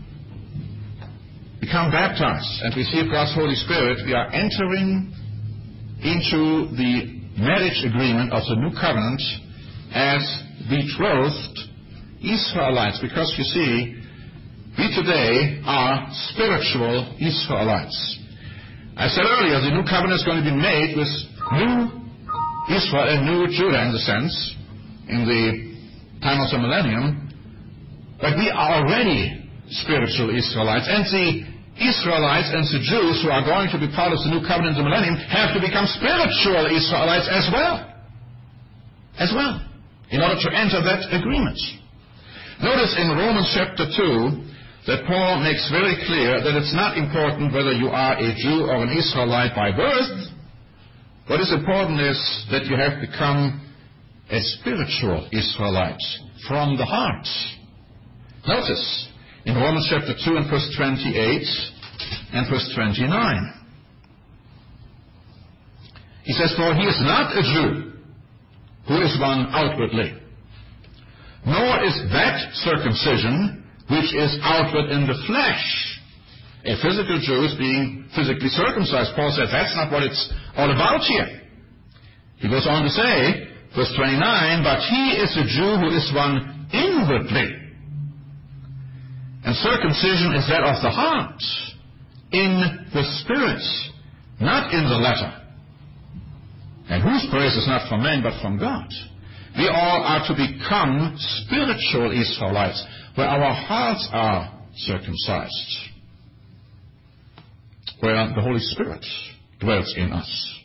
Speaker 1: become baptized and receive God's Holy Spirit, we are entering into the marriage agreement of the new covenant as betrothed Israelites, because you see, we today are spiritual Israelites. I said earlier, the new covenant is going to be made with new Israel and new Judah, in the sense, in the time of the millennium, but we are already spiritual Israelites, and the Israelites and the Jews who are going to be part of the new covenant in the millennium have to become spiritual Israelites as well, as well, in order to enter that agreement. Notice in Romans chapter two that Paul makes very clear that it's not important whether you are a Jew or an Israelite by birth. What is important is that you have become a spiritual Israelite from the heart. Notice in Romans chapter two and verse twenty-eight and verse twenty-nine. He says, for he is not a Jew who is one outwardly, nor is that circumcision which is outward in the flesh. A physical Jew is being physically circumcised. Paul says that's not what it's all about here. He goes on to say, verse twenty-nine, but he is a Jew who is one inwardly. And circumcision is that of the heart, in the spirit, not in the letter. And whose praise is not from men, but from God. We all are to become spiritual Israelites, where our hearts are circumcised, where the Holy Spirit dwells in us.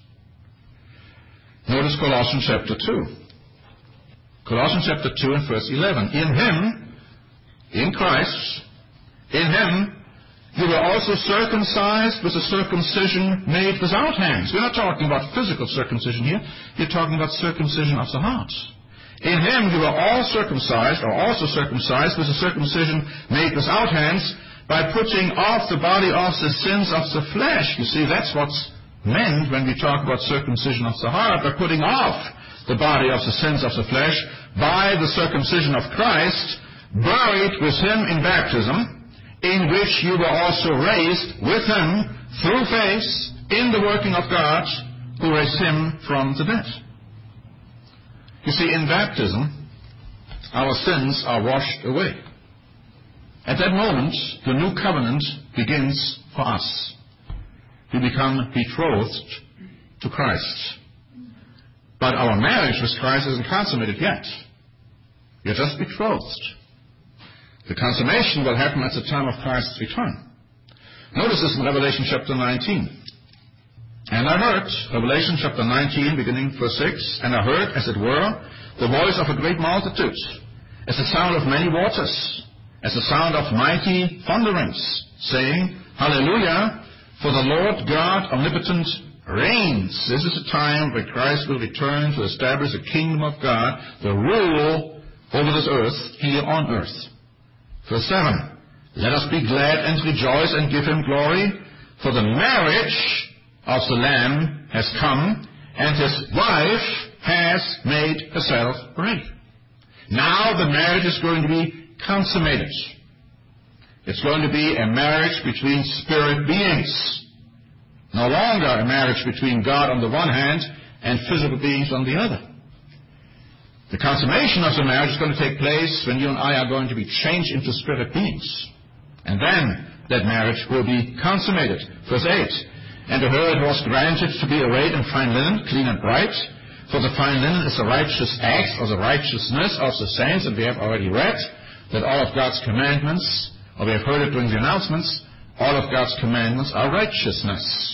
Speaker 1: Notice Colossians chapter two. Colossians chapter two and verse eleven. In him, in Christ, in him, you were also circumcised with a circumcision made without hands. We're not talking about physical circumcision here. We're talking about circumcision of the heart. In him you were all circumcised, or also circumcised with a circumcision made without hands, by putting off the body of the sins of the flesh. You see, that's what's meant when we talk about circumcision of the heart, by putting off the body of the sins of the flesh by the circumcision of Christ, buried with him in baptism, in which you were also raised with him through faith in the working of God, who raised him from the dead. You see, in baptism, our sins are washed away. At that moment, the new covenant begins for us. We become betrothed to Christ. But our marriage with Christ isn't consummated yet. We are just betrothed. The consummation will happen at the time of Christ's return. Notice this in Revelation chapter nineteen. And I heard, Revelation chapter nineteen, beginning verse six, and I heard, as it were, the voice of a great multitude, as the sound of many waters, as the sound of mighty thunderings, saying, Hallelujah, for the Lord God omnipotent reigns. This is the time when Christ will return to establish the kingdom of God, the rule over this earth, here on earth. Verse seven, let us be glad and rejoice and give him glory, for the marriage of the Lamb has come, and his wife has made herself ready. Now the marriage is going to be consummated. It's going to be a marriage between spirit beings. No longer a marriage between God on the one hand and physical beings on the other. The consummation of the marriage is going to take place when you and I are going to be changed into spirit beings. And then that marriage will be consummated. Verse eight, and to her it was granted to be arrayed in fine linen, clean and bright, for the fine linen is the righteous acts or the righteousness of the saints, and we have already read that all of God's commandments, or we have heard it during the announcements, all of God's commandments are righteousness.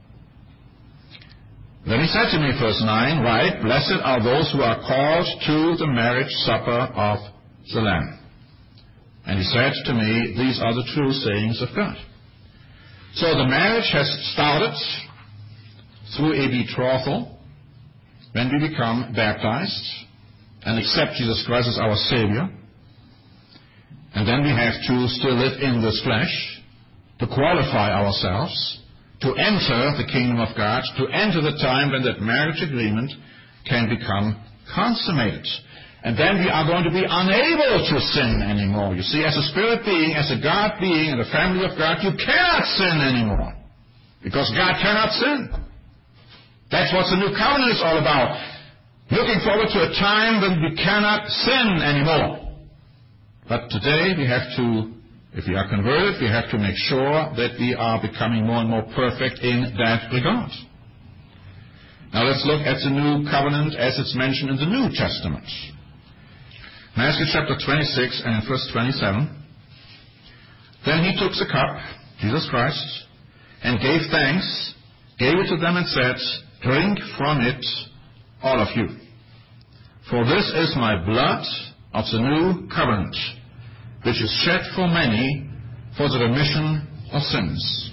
Speaker 1: Then he said to me, verse nine, right, blessed are those who are called to the marriage supper of the Lamb. And he said to me, these are the true sayings of God. So the marriage has started through a betrothal when we become baptized and accept Jesus Christ as our Savior. And then we have to still live in this flesh to qualify ourselves, to enter the kingdom of God, to enter the time when that marriage agreement can become consummated. And then we are going to be unable to sin anymore. You see, as a spirit being, as a God being, in the family of God, you cannot sin anymore. Because God cannot sin. That's what the new covenant is all about. Looking forward to a time when we cannot sin anymore. But today we have to, if we are converted, we have to make sure that we are becoming more and more perfect in that regard. Now let's look at the new covenant as it's mentioned in the New Testament. Matthew chapter twenty-six and in verse twenty-seven. Then he took the cup, Jesus Christ, and gave thanks, gave it to them and said, "Drink from it, all of you. For this is my blood of the new covenant, which is shed for many for the remission of sins."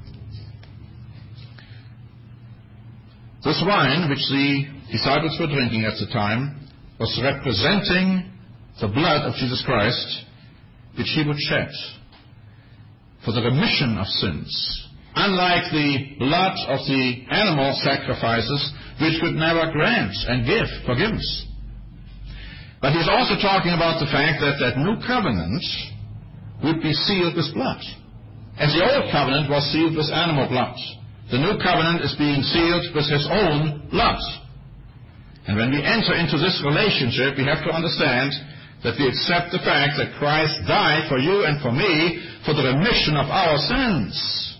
Speaker 1: This wine, which the disciples were drinking at the time, was representing the blood of Jesus Christ, which he would shed for the remission of sins. Unlike the blood of the animal sacrifices, which could never grant and give forgiveness. But he's also talking about the fact that that new covenant would be sealed with blood. As the old covenant was sealed with animal blood, the new covenant is being sealed with his own blood. And when we enter into this relationship, we have to understand that we accept the fact that Christ died for you and for me for the remission of our sins.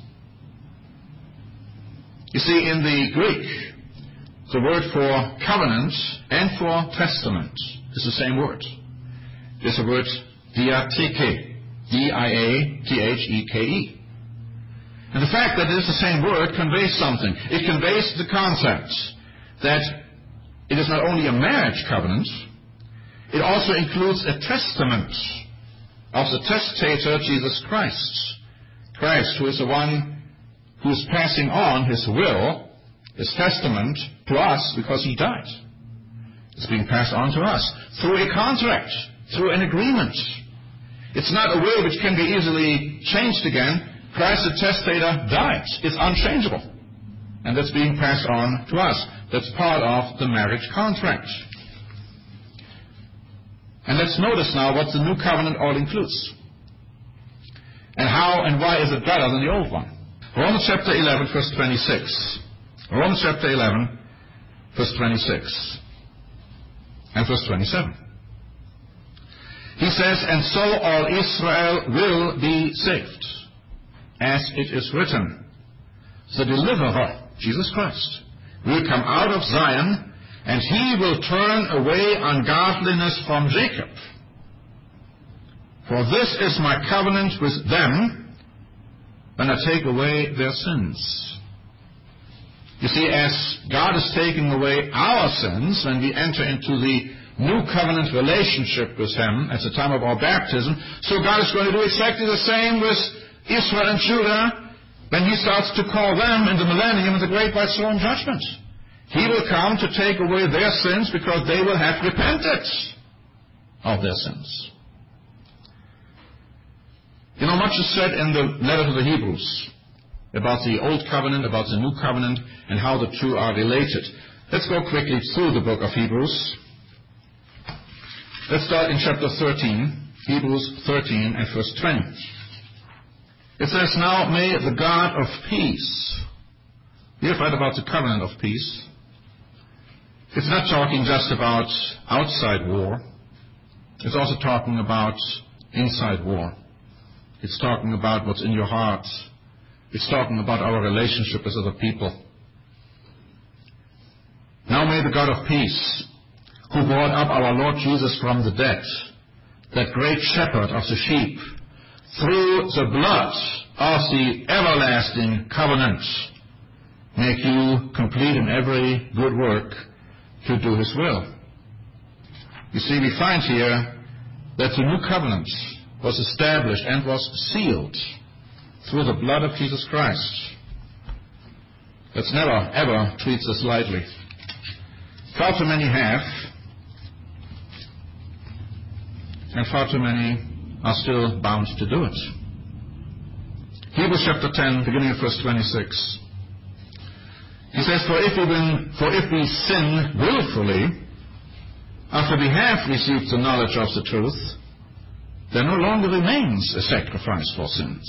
Speaker 1: You see, in the Greek, the word for covenant and for testament is the same word. It's the word diatheke, D I A T H E K E. And the fact that it is the same word conveys something. It conveys the concept that it is not only a marriage covenant, it also includes a testament of the testator, Jesus Christ. Christ, who is the one who is passing on his will, his testament, to us because he died. It's being passed on to us through a contract, through an agreement. It's not a will which can be easily changed again. Christ the testator died. It's unchangeable. And that's being passed on to us. That's part of the marriage contract. And let's notice now what the new covenant all includes. And how and why is it better than the old one? Romans chapter eleven, verse twenty-six. Romans chapter eleven, verse twenty-six. And verse twenty-seven. He says, "And so all Israel will be saved, as it is written, the deliverer, Jesus Christ, will come out of Zion, and he will turn away ungodliness from Jacob. For this is my covenant with them, when I take away their sins." You see, as God is taking away our sins when we enter into the new covenant relationship with him at the time of our baptism, so God is going to do exactly the same with Israel and Judah when he starts to call them in the millennium in the great white throne judgment. He will come to take away their sins because they will have repented of their sins. You know, much is said in the letter to the Hebrews about the Old Covenant, about the New Covenant, and how the two are related. Let's go quickly through the book of Hebrews. Let's start in chapter thirteen, Hebrews thirteen and verse twenty. It says, "Now may the God of peace," we have read about the covenant of peace. It's not talking just about outside war. It's also talking about inside war. It's talking about what's in your heart. It's talking about our relationship with other people. "Now may the God of peace, who brought up our Lord Jesus from the dead, that great shepherd of the sheep, through the blood of the everlasting covenant, make you complete in every good work to do his will." You see, we find here that the new covenant was established and was sealed through the blood of Jesus Christ. Let's never, ever treat this lightly. Far too many have, and far too many are still bound to do it. Hebrews chapter ten, beginning at verse twenty-six. He says, For if we, win, for if we sin willfully, after we have received the knowledge of the truth, there no longer remains a sacrifice for sins,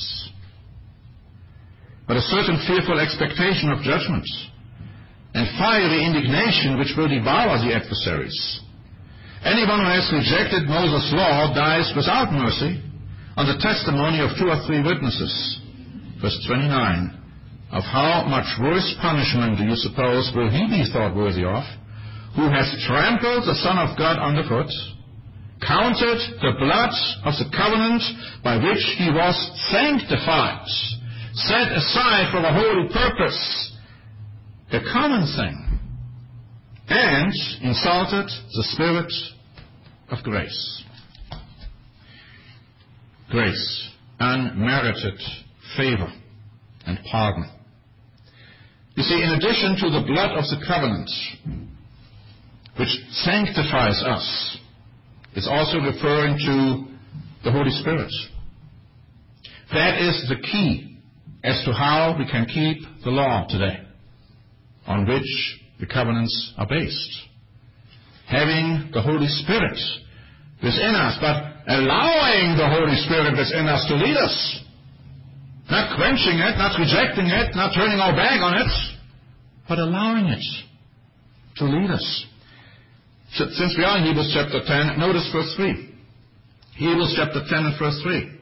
Speaker 1: but a certain fearful expectation of judgment and fiery indignation which will devour the adversaries. Anyone who has rejected Moses' law dies without mercy on the testimony of two or three witnesses. Verse twenty-nine. Of how much worse punishment do you suppose will he be thought worthy of, who has trampled the Son of God underfoot, counted the blood of the covenant by which he was sanctified, set aside for a holy purpose, a common thing, and insulted the Spirit of grace. Grace, unmerited favor and pardon. You see, in addition to the blood of the covenant, which sanctifies us, it's also referring to the Holy Spirit. That is the key as to how we can keep the law today, on which the covenants are based. Having the Holy Spirit within us, but allowing the Holy Spirit within us to lead us. Not quenching it, not rejecting it, not turning our back on it, but allowing it to lead us. Since we are in Hebrews chapter ten, notice verse three. Hebrews chapter ten and verse three.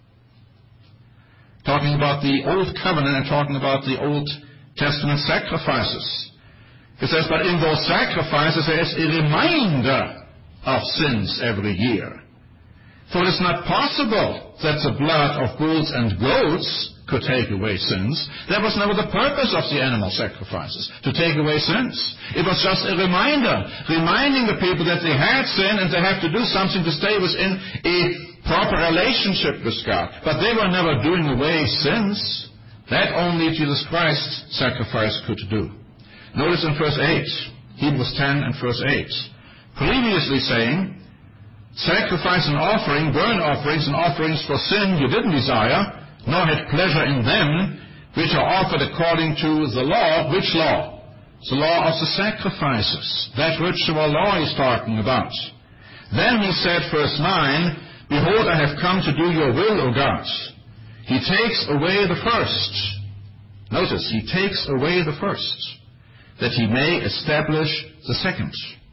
Speaker 1: Talking about the Old Covenant and talking about the Old Testament sacrifices. It says, but in those sacrifices there is a reminder of sins every year. For it is not possible that the blood of bulls and goats could take away sins. That was never the purpose of the animal sacrifices, to take away sins. It was just a reminder, reminding the people that they had sin and they have to do something to stay within a proper relationship with God. But they were never doing away sins. That only Jesus Christ's sacrifice could do. Notice in verse eight, Hebrews ten and verse eight, previously saying, sacrifice and offering, burnt offerings and offerings for sin you didn't desire, nor had pleasure in them, which are offered according to the law. Which law? The law of the sacrifices. That which our law is talking about. Then he said, verse nine, behold, I have come to do your will, O God. He takes away the first. Notice, he takes away the first, that he may establish the second.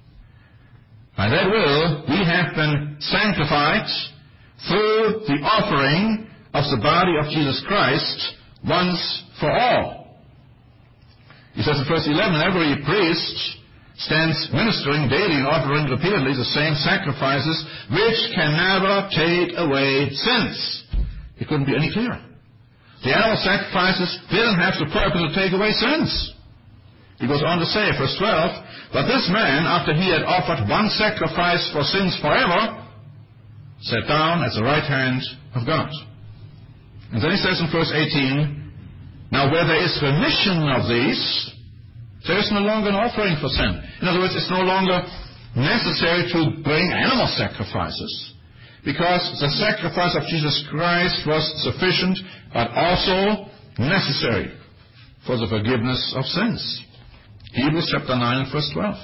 Speaker 1: By that will, we have been sanctified through the offering of the body of Jesus Christ once for all. He says in verse eleven, every priest stands ministering daily and offering repeatedly the same sacrifices, which can never take away sins. It couldn't be any clearer. The animal sacrifices didn't have the purpose to take away sins. He goes on to say, verse twelve, but this man, after he had offered one sacrifice for sins forever, sat down at the right hand of God. And then he says in verse eighteen, now where there is remission of these, there is no longer an offering for sin. In other words, it's no longer necessary to bring animal sacrifices, because the sacrifice of Jesus Christ was sufficient, but also necessary for the forgiveness of sins. Hebrews chapter nine and verse twelve.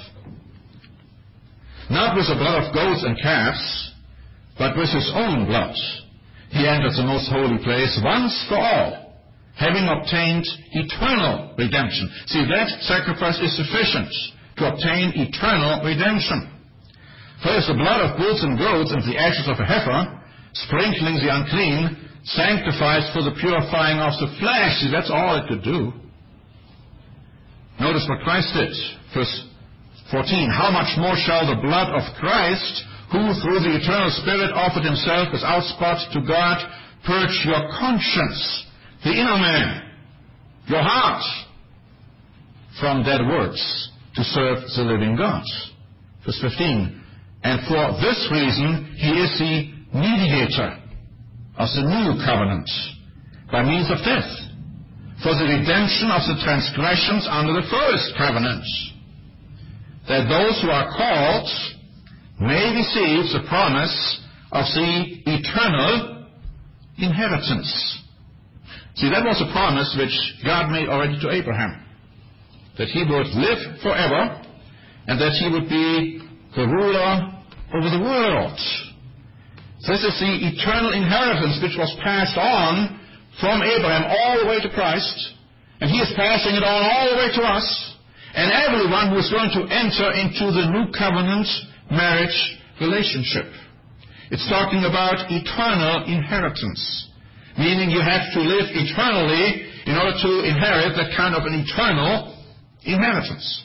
Speaker 1: Not with the blood of goats and calves, but with his own blood, he entered the most holy place once for all, having obtained eternal redemption. See, that sacrifice is sufficient to obtain eternal redemption. For if the blood of bulls and goats and the ashes of a heifer, sprinkling the unclean, sanctifies for the purifying of the flesh, see, that's all it could do. Notice what Christ did. Verse fourteen, how much more shall the blood of Christ, who through the eternal Spirit offered himself without spot to God, purge your conscience, the inner man, your heart, from dead works, to serve the living God. Verse fifteen, and for this reason he is the mediator of the new covenant, by means of death, for the redemption of the transgressions under the first covenant, that those who are called may receive the promise of the eternal inheritance. See, that was a promise which God made already to Abraham, that he would live forever and that he would be the ruler over the world. This is the eternal inheritance which was passed on from Abraham all the way to Christ, and he is passing it on all the way to us, and everyone who is going to enter into the new covenant marriage relationship. It's talking about eternal inheritance, meaning you have to live eternally in order to inherit that kind of an eternal inheritance.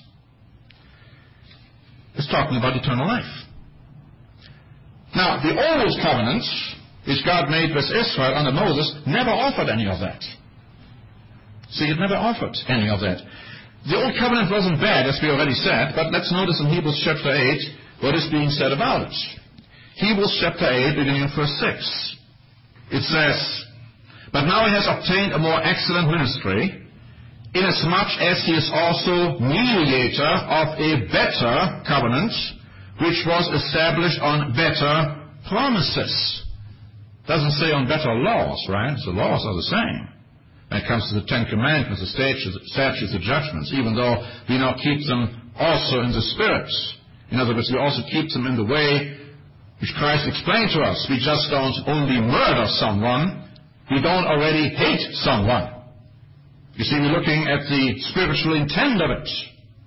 Speaker 1: It's talking about eternal life. Now, the old covenant, which God made with Israel under Moses, never offered any of that. See, it never offered any of that. The old covenant wasn't bad, as we already said, but let's notice in Hebrews chapter eight what is being said about it. Hebrews chapter eight, beginning in verse six. It says, "But now he has obtained a more excellent ministry, inasmuch as he is also mediator of a better covenant, which was established on better promises." Doesn't say on better laws, right? The laws are the same. When it comes to the Ten Commandments, the statutes, the judgments, even though we now keep them also in the Spirit. In other words, we also keep them in the way which Christ explained to us. We just don't only murder someone, we don't already hate someone. You see, we're looking at the spiritual intent of it.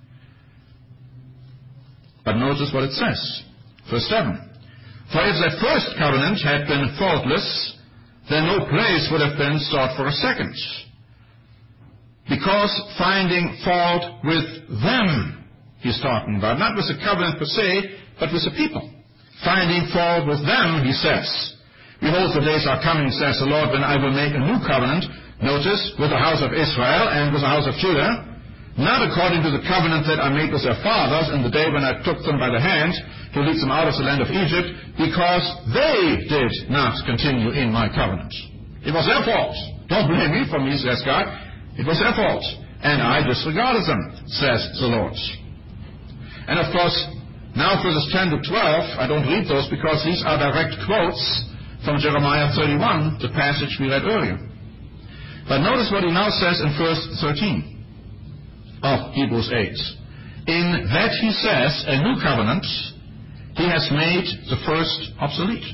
Speaker 1: But notice what it says. Verse seven. "For if the first covenant had been faultless, then no place would have been sought for a second. Because finding fault with them," he's talking about, not with the covenant per se, but with the people. Finding fault with them, he says, "Behold, the days are coming, says the Lord, when I will make a new covenant," notice, "with the house of Israel and with the house of Judah, not according to the covenant that I made with their fathers in the day when I took them by the hand to lead them out of the land of Egypt, because they did not continue in my covenant." It was their fault. Don't blame me for me, says God. It was their fault. "And I disregarded them, says the Lord." And of course, now verses ten to twelve, I don't read those because these are direct quotes from Jeremiah thirty-one, the passage we read earlier. But notice what he now says in verse thirteen of Hebrews eight. In that he says, a new covenant, he has made the first obsolete.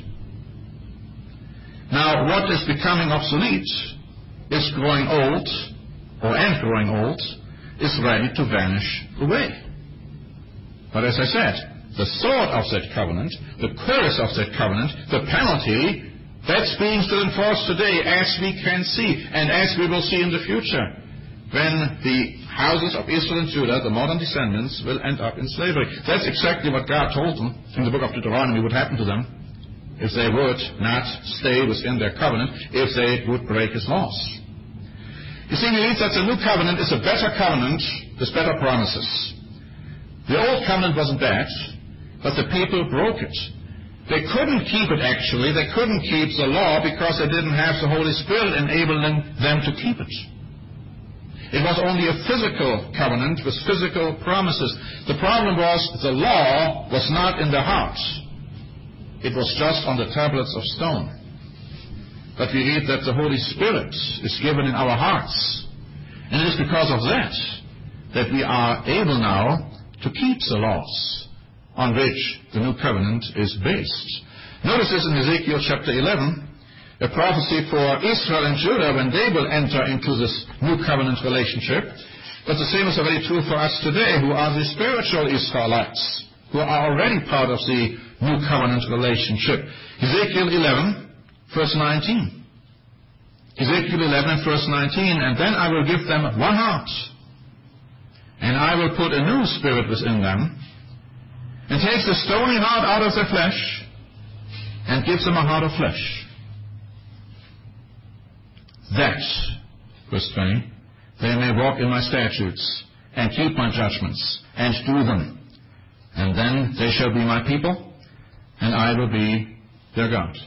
Speaker 1: Now, what is becoming obsolete is growing old, or and growing old, is ready to vanish away. But as I said, the sword of that covenant, the curse of that covenant, the penalty, that's being still enforced today, as we can see, and as we will see in the future, when the houses of Israel and Judah, the modern descendants, will end up in slavery. That's exactly what God told them in the book of Deuteronomy would happen to them if they would not stay within their covenant, if they would break his laws. You see, we read that the new covenant is a better covenant with better promises. The old covenant wasn't bad, but the people broke it. They couldn't keep it, actually. They couldn't keep the law because they didn't have the Holy Spirit enabling them to keep it. It was only a physical covenant with physical promises. The problem was the law was not in their hearts. It was just on the tablets of stone. But we read that the Holy Spirit is given in our hearts. And it is because of that that we are able now to keep the laws on which the new covenant is based. Notice this in Ezekiel chapter eleven. A prophecy for Israel and Judah when they will enter into this new covenant relationship. But the same is already true for us today, who are the spiritual Israelites, who are already part of the new covenant relationship. Ezekiel eleven, verse nineteen. Ezekiel eleven, verse nineteen, "And then I will give them one heart, and I will put a new spirit within them, and take the stony heart out of their flesh, and give them a heart of flesh. That," verse twenty, "they may walk in my statutes, and keep my judgments, and do them. And then they shall be my people, and I will be their God."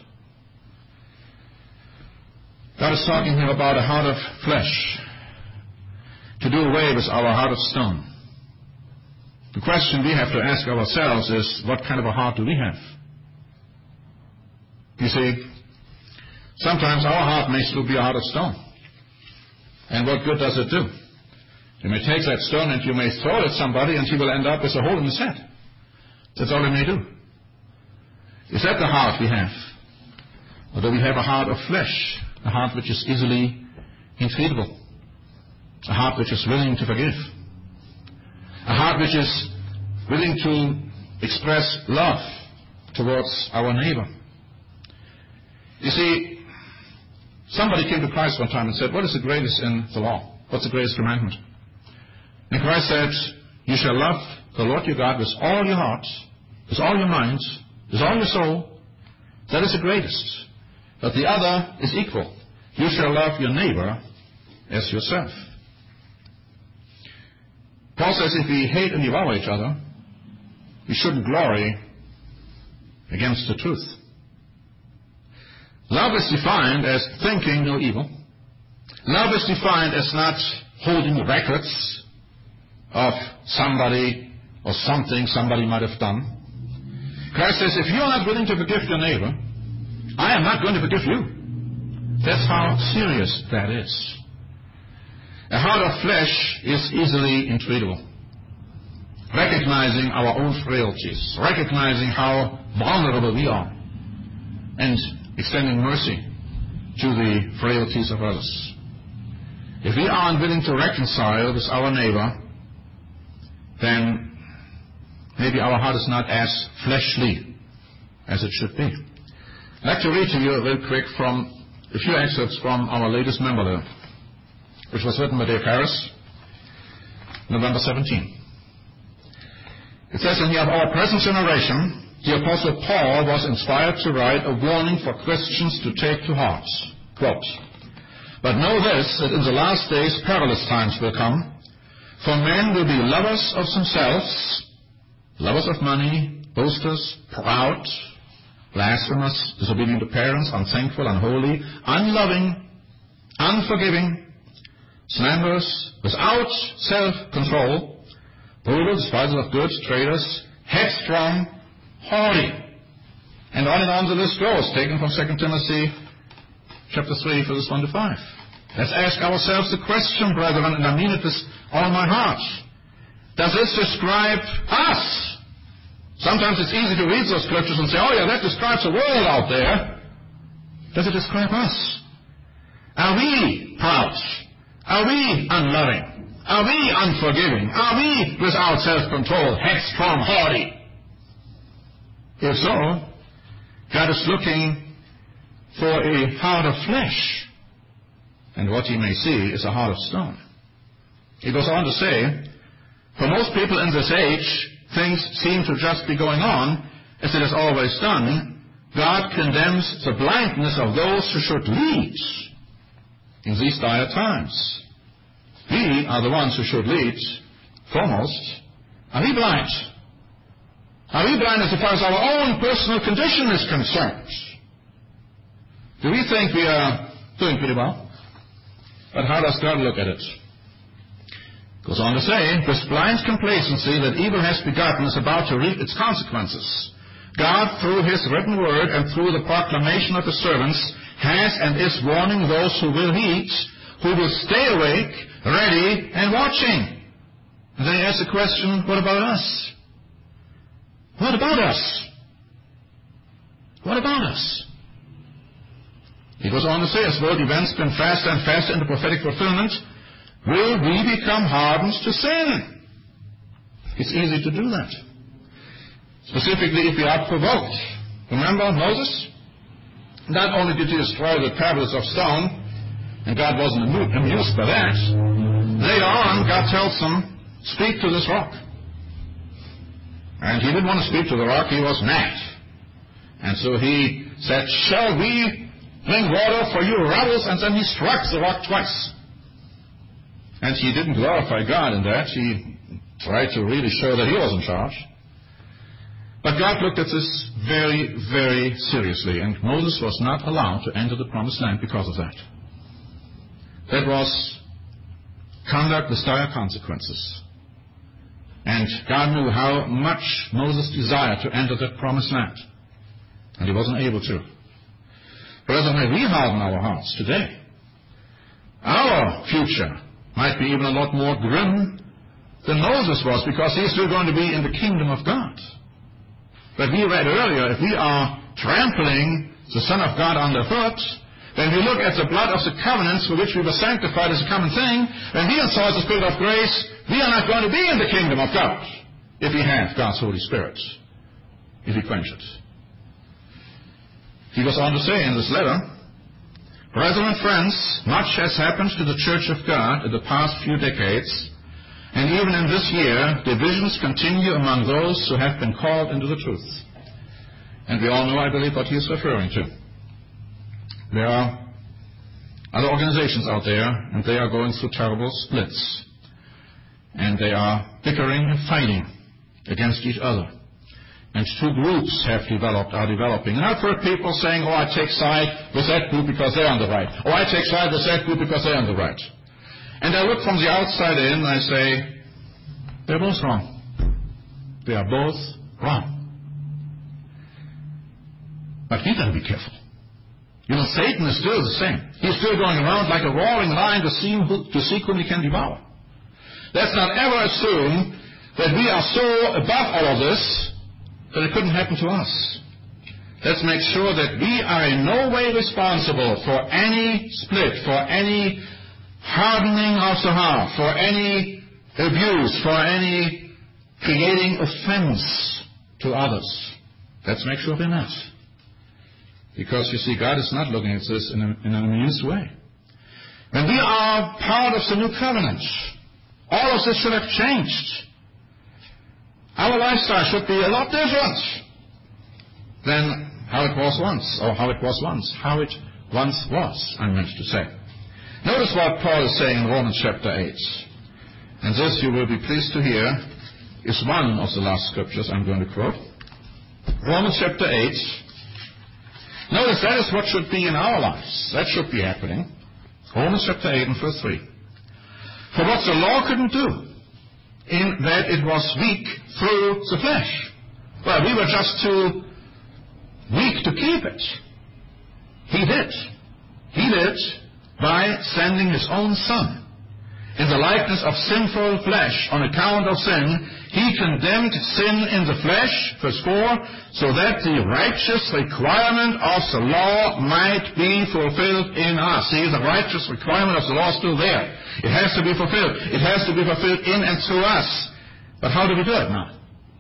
Speaker 1: God is talking here about a heart of flesh, to do away with our heart of stone. The question we have to ask ourselves is, what kind of a heart do we have? You see, sometimes our heart may still be a heart of stone. And what good does it do? You may take that stone and you may throw it at somebody and he will end up with a hole in his head. That's all it may do. Is that the heart we have? Or do we have a heart of flesh, a heart which is easily entreatable, a heart which is willing to forgive, a heart which is willing to express love towards our neighbor? You see, somebody came to Christ one time and said, what is the greatest in the law? What's the greatest commandment? And Christ said, you shall love the Lord your God with all your heart, with all your mind, with all your soul. That is the greatest. But the other is equal. You shall love your neighbor as yourself. Paul says if we hate and devour each other, we shouldn't glory against the truth. Love is defined as thinking no evil. Love is defined as not holding records of somebody or something somebody might have done. Christ says, if you are not willing to forgive your neighbor, I am not going to forgive you. That's how serious that is. A heart of flesh is easily entreatable. Recognizing our own frailties, recognizing how vulnerable we are, and extending mercy to the frailties of others. If we are unwilling to reconcile with our neighbor, then maybe our heart is not as fleshly as it should be. I'd like to read to you real quick from a few excerpts from our latest member letter, which was written by Dave Harris, November seventeenth. It says in here, of our present generation, the Apostle Paul was inspired to write a warning for Christians to take to heart. Quote, but know this, that in the last days perilous times will come, for men will be lovers of themselves, lovers of money, boasters, proud, blasphemous, disobedient to parents, unthankful, unholy, unloving, unforgiving, slanderous, without self-control, brutal, despisers of good, traitors, headstrong, haughty. And on and on the list goes, taken from Second Timothy chapter three, verses one to five. Let's ask ourselves the question, brethren, and I mean it with all my heart. Does this describe us? Sometimes it's easy to read those scriptures and say, oh yeah, that describes the world out there. Does it describe us? Are we proud? Are we unloving? Are we unforgiving? Are we without self-control, headstrong, haughty? If so, God is looking for a heart of flesh, and what he may see is a heart of stone. He goes on to say, for most people in this age, things seem to just be going on as it has always done. God condemns the blindness of those who should lead in these dire times. We are the ones who should lead foremost. Are we blind? Are we blind as far as our own personal condition is concerned? Do we think we are doing pretty well? But how does God look at it? Goes on to say, this blind complacency that evil has begotten is about to reap its consequences. God, through his written word and through the proclamation of his servants, has and is warning those who will heed, who will stay awake, ready, and watching. And then he asks the question, what about us? What about us? What about us? He goes on to say, as world events spin faster and faster into prophetic fulfillment, will we become hardened to sin? It's easy to do that. Specifically if we are provoked. Remember Moses? Not only did he destroy the tablets of stone, and God wasn't amused by that, later on God tells him, speak to this rock. And he didn't want to speak to the rock, he was mad. And so he said, shall we bring water for you rebels? And then he struck the rock twice. And he didn't glorify God in that. He tried to really show that he was in charge. But God looked at this very, very seriously, and Moses was not allowed to enter the promised land because of that. That was conduct with dire consequences. And God knew how much Moses desired to enter that promised land. And he wasn't able to. Brethren, may we harden our hearts today. our future might be even a lot more grim than Moses was, because he's still going to be in the kingdom of God. But we read earlier, if we are trampling the Son of God underfoot, when we look at the blood of the covenants for which we were sanctified as a common thing, when we install the Spirit of grace, we are not going to be in the kingdom of God if we have God's Holy Spirit, if we quench it. He goes on to say in this letter, "Brethren and friends, much has happened to the Church of God in the past few decades, and even in this year, divisions continue among those who have been called into the truth." And we all know, I believe, what he is referring to. There are other organizations out there, and they are going through terrible splits. And they are bickering and fighting against each other. And two groups have developed, are developing. And I've heard people saying, oh, I take side with that group because they're on the right. Oh, I take side with that group because they're on the right. And I look from the outside in and I say, they're both wrong. They are both wrong. But we got to be careful. You know, Satan is still the same. He's still going around like a roaring lion to see who, to seek whom he can devour. Let's not ever assume that we are so above all of this that it couldn't happen to us. Let's make sure that we are in no way responsible for any split, for any hardening of the heart, for any abuse, for any creating offense to others. Let's make sure we're not. Because, you see, God is not looking at this in, a, in an amused way. When we are part of the new covenant, all of this should have changed. Our lifestyle should be a lot different than how it was once, or how it was once, how it once was, I meant to say. Notice what Paul is saying in Romans chapter eight. And this, you will be pleased to hear, is one of the last scriptures I'm going to quote. Romans chapter eight. Notice that is what should be in our lives. That should be happening. Romans chapter eight and verse three. For what the law couldn't do, in that it was weak through the flesh. Well, we were just too weak to keep it. He did. He did by sending his own Son. In the likeness of sinful flesh, on account of sin, he condemned sin in the flesh, verse four, so that the righteous requirement of the law might be fulfilled in us. See, the righteous requirement of the law is still there. It has to be fulfilled. It has to be fulfilled in and through us. But how do we do it now?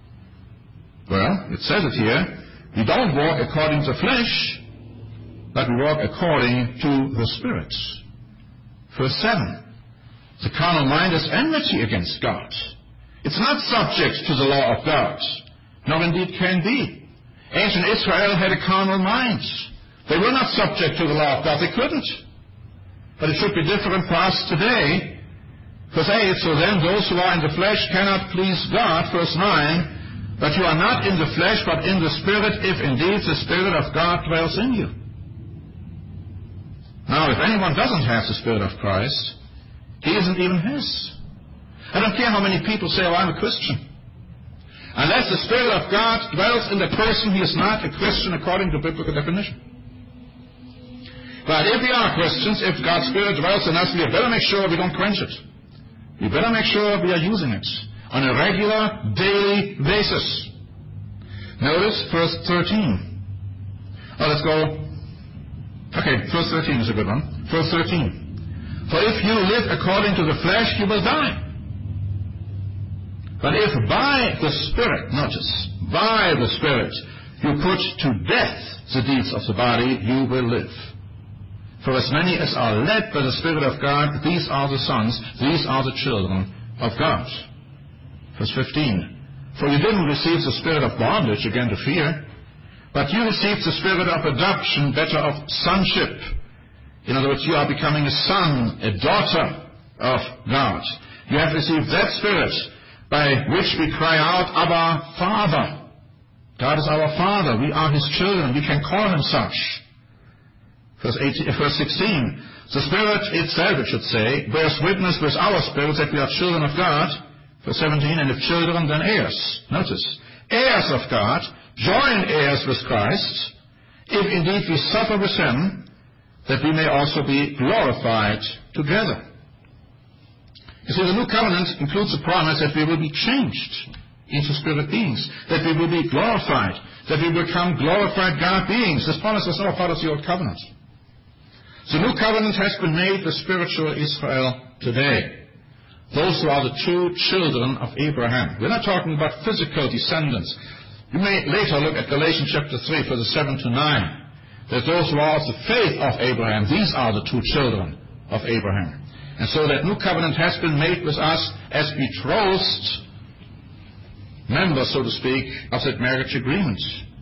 Speaker 1: Well, it says it here. We don't walk according to the flesh, but we walk according to the Spirit. Verse seven. The carnal mind is enmity against God. It's not subject to the law of God, nor indeed can be. Ancient Israel had a carnal mind. They were not subject to the law of God. They couldn't. But it should be different for us today. Verse eight, so then those who are in the flesh cannot please God. Verse nine, but you are not in the flesh, but in the Spirit, if indeed the Spirit of God dwells in you. Now, if anyone doesn't have the Spirit of Christ, he isn't even his. I don't care how many people say, oh, I'm a Christian. Unless the Spirit of God dwells in the person, he is not a Christian according to biblical definition. But if we are Christians, if God's Spirit dwells in us, we better make sure we don't quench it. We better make sure we are using it on a regular, daily basis. Notice verse thirteen. Oh, let's go. Okay, verse thirteen is a good one. Verse thirteen. For if you live according to the flesh, you will die. But if by the Spirit, notice, by the Spirit, you put to death the deeds of the body, you will live. For as many as are led by the Spirit of God, these are the sons, these are the children of God. Verse fifteen. For you didn't receive the spirit of bondage, again to fear, but you received the spirit of adoption, better of sonship. In other words, you are becoming a son, a daughter of God. You have received that Spirit by which we cry out, Abba, Father. God is our Father. We are His children. We can call Him such. Verse, eighteen, verse sixteen, the Spirit itself, it should say, bears witness with our spirit that we are children of God. Verse seventeen, and if children, then heirs. Notice, heirs of God, joint heirs with Christ, if indeed we suffer with Him, that we may also be glorified together. You see, the new covenant includes a promise that we will be changed into spirit beings, that we will be glorified, that we will become glorified God beings. This promise was not part of the old covenant. The new covenant has been made with spiritual Israel today. Those who are the true children of Abraham. We're not talking about physical descendants. You may later look at Galatians chapter three, verses seven to nine. That those who are of the faith of Abraham, these are the true children of Abraham. And so that new covenant has been made with us as betrothed members, so to speak, of that marriage agreement.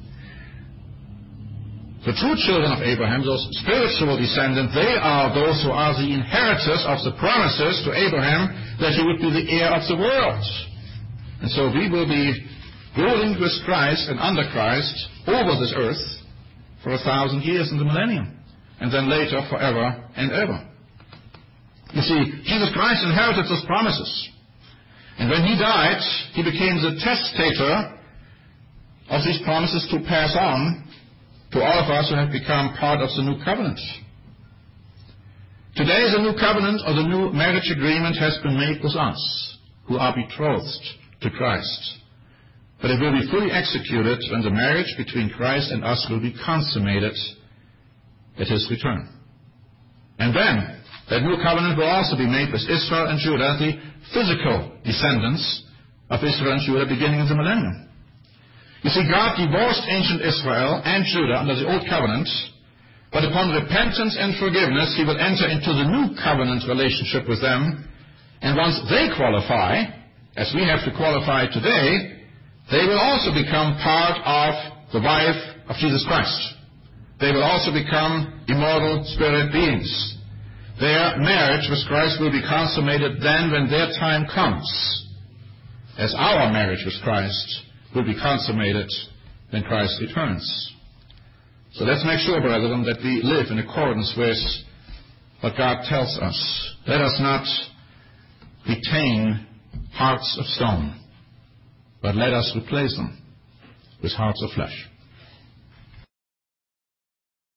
Speaker 1: The true children of Abraham, those spiritual descendants, they are those who are the inheritors of the promises to Abraham that he would be the heir of the world. And so we will be ruling with Christ and under Christ over this earth for a thousand years in the millennium, and then later forever and ever. You see, Jesus Christ inherited those promises. And when he died, he became the testator of these promises to pass on to all of us who have become part of the new covenant. Today, the new covenant or the new marriage agreement has been made with us, who are betrothed to Christ. But it will be fully executed when the marriage between Christ and us will be consummated at his return. And then, that new covenant will also be made with Israel and Judah, the physical descendants of Israel and Judah beginning in the millennium. You see, God divorced ancient Israel and Judah under the old covenant, but upon repentance and forgiveness, he will enter into the new covenant relationship with them. And once they qualify, as we have to qualify today, they will also become part of the wife of Jesus Christ. They will also become immortal spirit beings. Their marriage with Christ will be consummated then when their time comes, as our marriage with Christ will be consummated when Christ returns. So let's make sure, brethren, that we live in accordance with what God tells us. Let us not retain hearts of stone, but let us replace them with hearts of flesh.